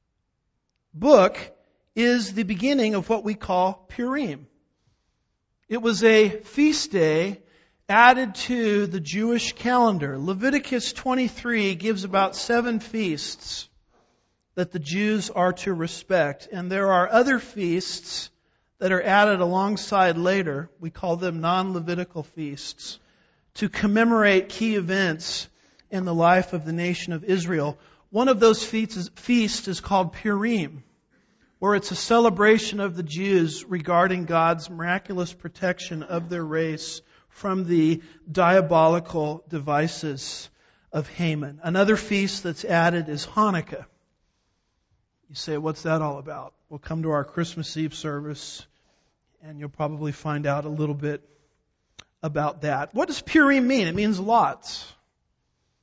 book is the beginning of what we call Purim. It was a feast day added to the Jewish calendar. Leviticus twenty-three gives about seven feasts that the Jews are to respect. And there are other feasts that are added alongside later. We call them non-Levitical feasts, to commemorate key events in the life of the nation of Israel. One of those feasts, feasts is called Purim, where it's a celebration of the Jews regarding God's miraculous protection of their race from the diabolical devices of Haman. Another feast that's added is Hanukkah. You say, what's that all about? We'll come to our Christmas Eve service and you'll probably find out a little bit about that. What does Purim mean? It means lots.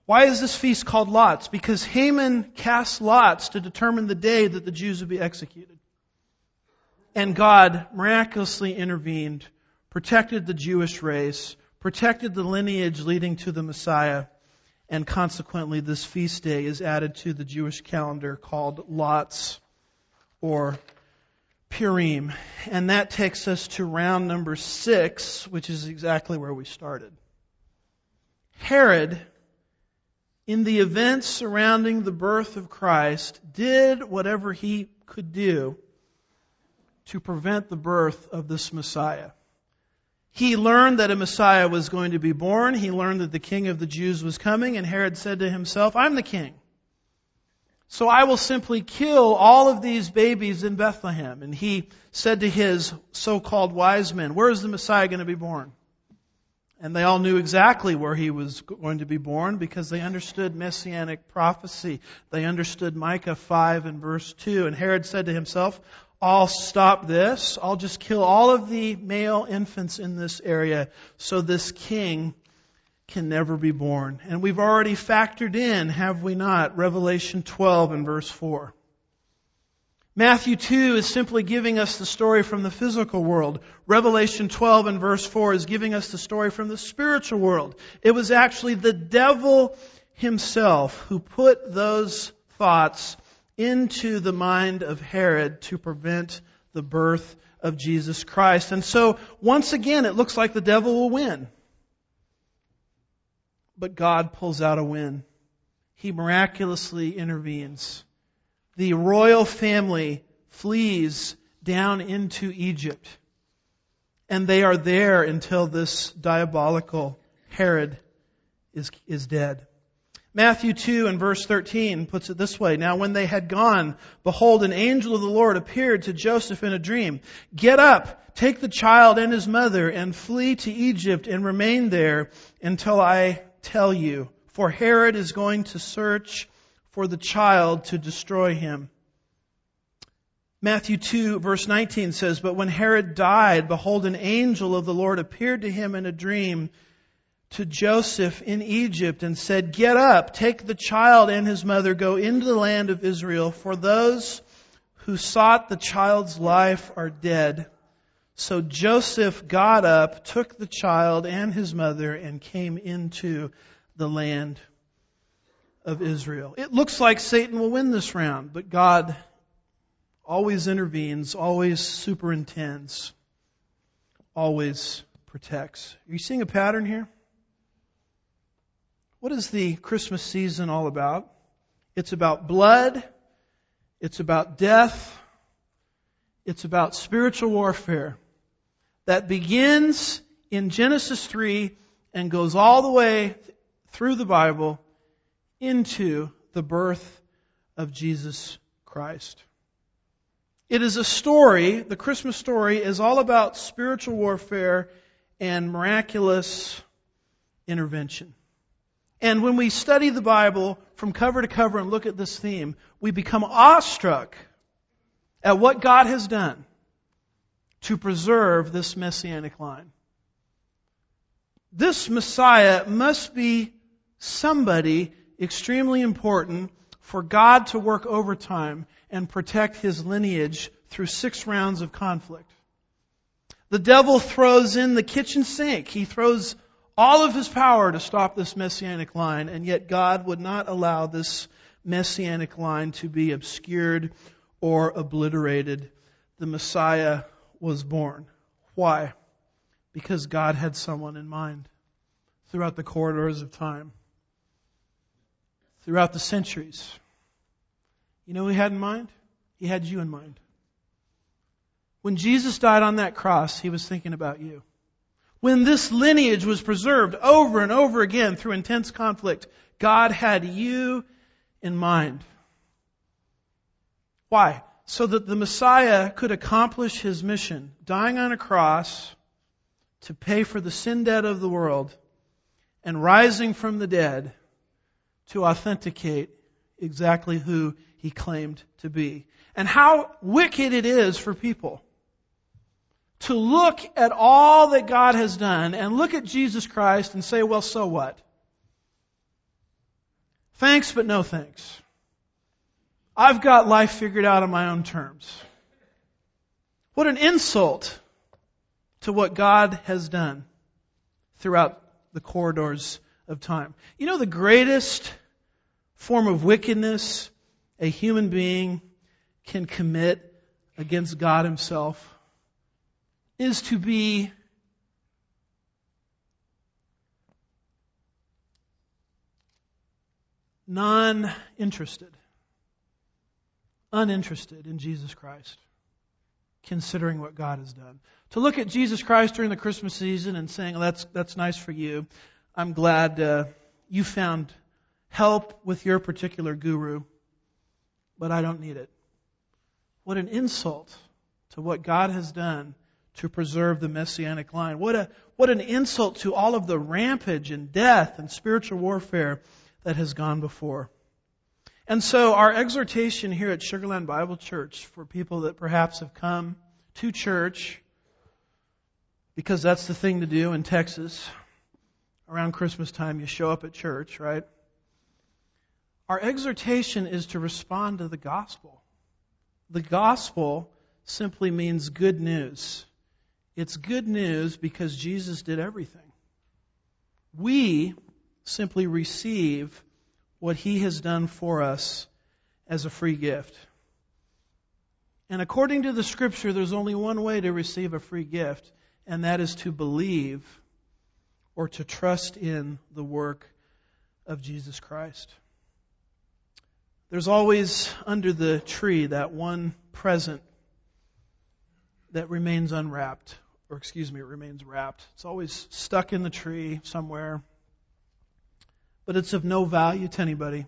Why is this feast called lots? Because Haman cast lots to determine the day that the Jews would be executed. And God miraculously intervened, protected the Jewish race, protected the lineage leading to the Messiah, and consequently this feast day is added to the Jewish calendar called Lots or Purim. And that takes us to round number six, which is exactly where we started. Herod, in the events surrounding the birth of Christ, did whatever he could do to prevent the birth of this Messiah. He learned that a Messiah was going to be born. He learned that the King of the Jews was coming, and Herod said to himself, I'm the king. So I will simply kill all of these babies in Bethlehem. And he said to his so-called wise men, where is the Messiah going to be born? And they all knew exactly where he was going to be born because they understood messianic prophecy. They understood Micah five and verse two. And Herod said to himself, I'll stop this. I'll just kill all of the male infants in this area so this king can never be born. And we've already factored in, have we not, Revelation twelve and verse four. Matthew two is simply giving us the story from the physical world. Revelation twelve and verse four is giving us the story from the spiritual world. It was actually the devil himself who put those thoughts into the mind of Herod to prevent the birth of Jesus Christ. And so, once again, it looks like the devil will win. But God pulls out a win. He miraculously intervenes. The royal family flees down into Egypt. And they are there until this diabolical Herod is, is dead. Matthew two and verse thirteen puts it this way. Now when they had gone, behold, an angel of the Lord appeared to Joseph in a dream. Get up, take the child and his mother, and flee to Egypt and remain there until I tell you. For Herod is going to search for the child to destroy him. Matthew two verse nineteen says, But when Herod died, behold, an angel of the Lord appeared to him in a dream to Joseph in Egypt and said, Get up, take the child and his mother, go into the land of Israel, for those who sought the child's life are dead. So Joseph got up, took the child and his mother, and came into the land of Israel. It looks like Satan will win this round, but God always intervenes, always superintends, always protects. Are you seeing a pattern here? What is the Christmas season all about? It's about blood. It's about death. It's about spiritual warfare that begins in Genesis three and goes all the way through the Bible into the birth of Jesus Christ. It is a story, the Christmas story is all about spiritual warfare and miraculous intervention. And when we study the Bible from cover to cover and look at this theme, we become awestruck at what God has done to preserve this messianic line. This Messiah must be somebody extremely important for God to work overtime and protect His lineage through six rounds of conflict. The devil throws in the kitchen sink. He throws all of his power to stop this messianic line, and yet God would not allow this messianic line to be obscured or obliterated. The Messiah was born. Why? Because God had someone in mind throughout the corridors of time, throughout the centuries. You know who He had in mind? He had you in mind. When Jesus died on that cross, He was thinking about you. When this lineage was preserved over and over again through intense conflict, God had you in mind. Why? So that the Messiah could accomplish His mission, dying on a cross to pay for the sin debt of the world and rising from the dead to authenticate exactly who He claimed to be. And how wicked it is for people to look at all that God has done and look at Jesus Christ and say, well, so what? Thanks, but no thanks. I've got life figured out on my own terms. What an insult to what God has done throughout the corridors of time. You know, the greatest form of wickedness a human being can commit against God Himself is to be non-interested, uninterested in Jesus Christ, considering what God has done. To look at Jesus Christ during the Christmas season and saying, oh, that's that's nice for you. I'm glad uh, you found help with your particular guru, but I don't need it. What an insult to what God has done to preserve the Messianic line. What a what an insult to all of the rampage and death and spiritual warfare that has gone before. And so our exhortation here at Sugarland Bible Church for people that perhaps have come to church because that's the thing to do in Texas. Around Christmas time, you show up at church, right? Our exhortation is to respond to the gospel. The gospel simply means good news. It's good news because Jesus did everything. We simply receive what He has done for us as a free gift. And according to the Scripture, there's only one way to receive a free gift, and that is to believe or to trust in the work of Jesus Christ. There's always under the tree that one present that remains unwrapped, or excuse me, it remains wrapped. It's always stuck in the tree somewhere, but it's of no value to anybody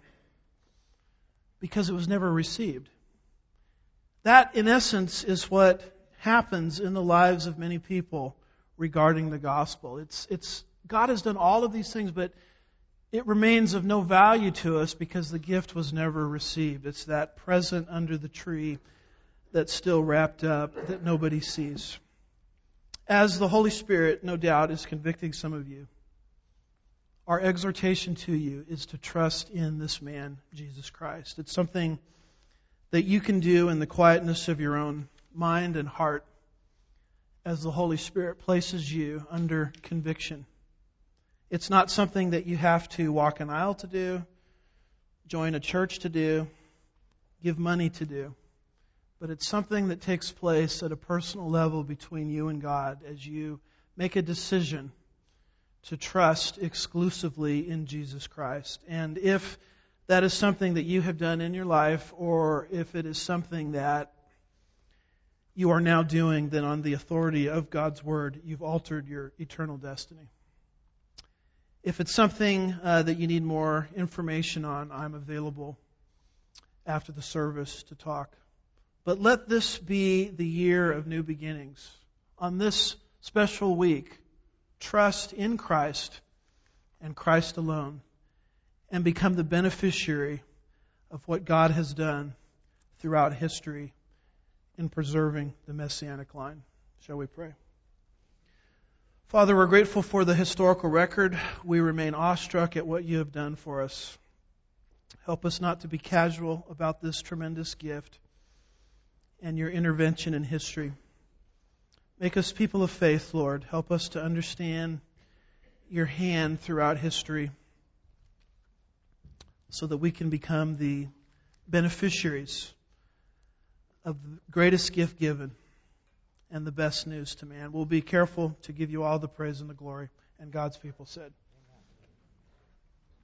because it was never received. That, in essence, is what happens in the lives of many people regarding the gospel. It's it's God has done all of these things, but it remains of no value to us because the gift was never received. It's that present under the tree that's still wrapped up that nobody sees. As the Holy Spirit, no doubt, is convicting some of you, our exhortation to you is to trust in this man, Jesus Christ. It's something that you can do in the quietness of your own mind and heart as the Holy Spirit places you under conviction. It's not something that you have to walk an aisle to do, join a church to do, give money to do. But it's something that takes place at a personal level between you and God as you make a decision to trust exclusively in Jesus Christ. And if that is something that you have done in your life, or if it is something that you are now doing, then on the authority of God's Word, you've altered your eternal destiny. If it's something uh, that you need more information on, I'm available after the service to talk. But let this be the year of new beginnings. On this special week, trust in Christ and Christ alone, and become the beneficiary of what God has done throughout history in preserving the Messianic line. Shall we pray? Father, we're grateful for the historical record. We remain awestruck at what you have done for us. Help us not to be casual about this tremendous gift and your intervention in history. Make us people of faith, Lord. Help us to understand your hand throughout history so that we can become the beneficiaries of the greatest gift given and the best news to man. We'll be careful to give you all the praise and the glory. And God's people said,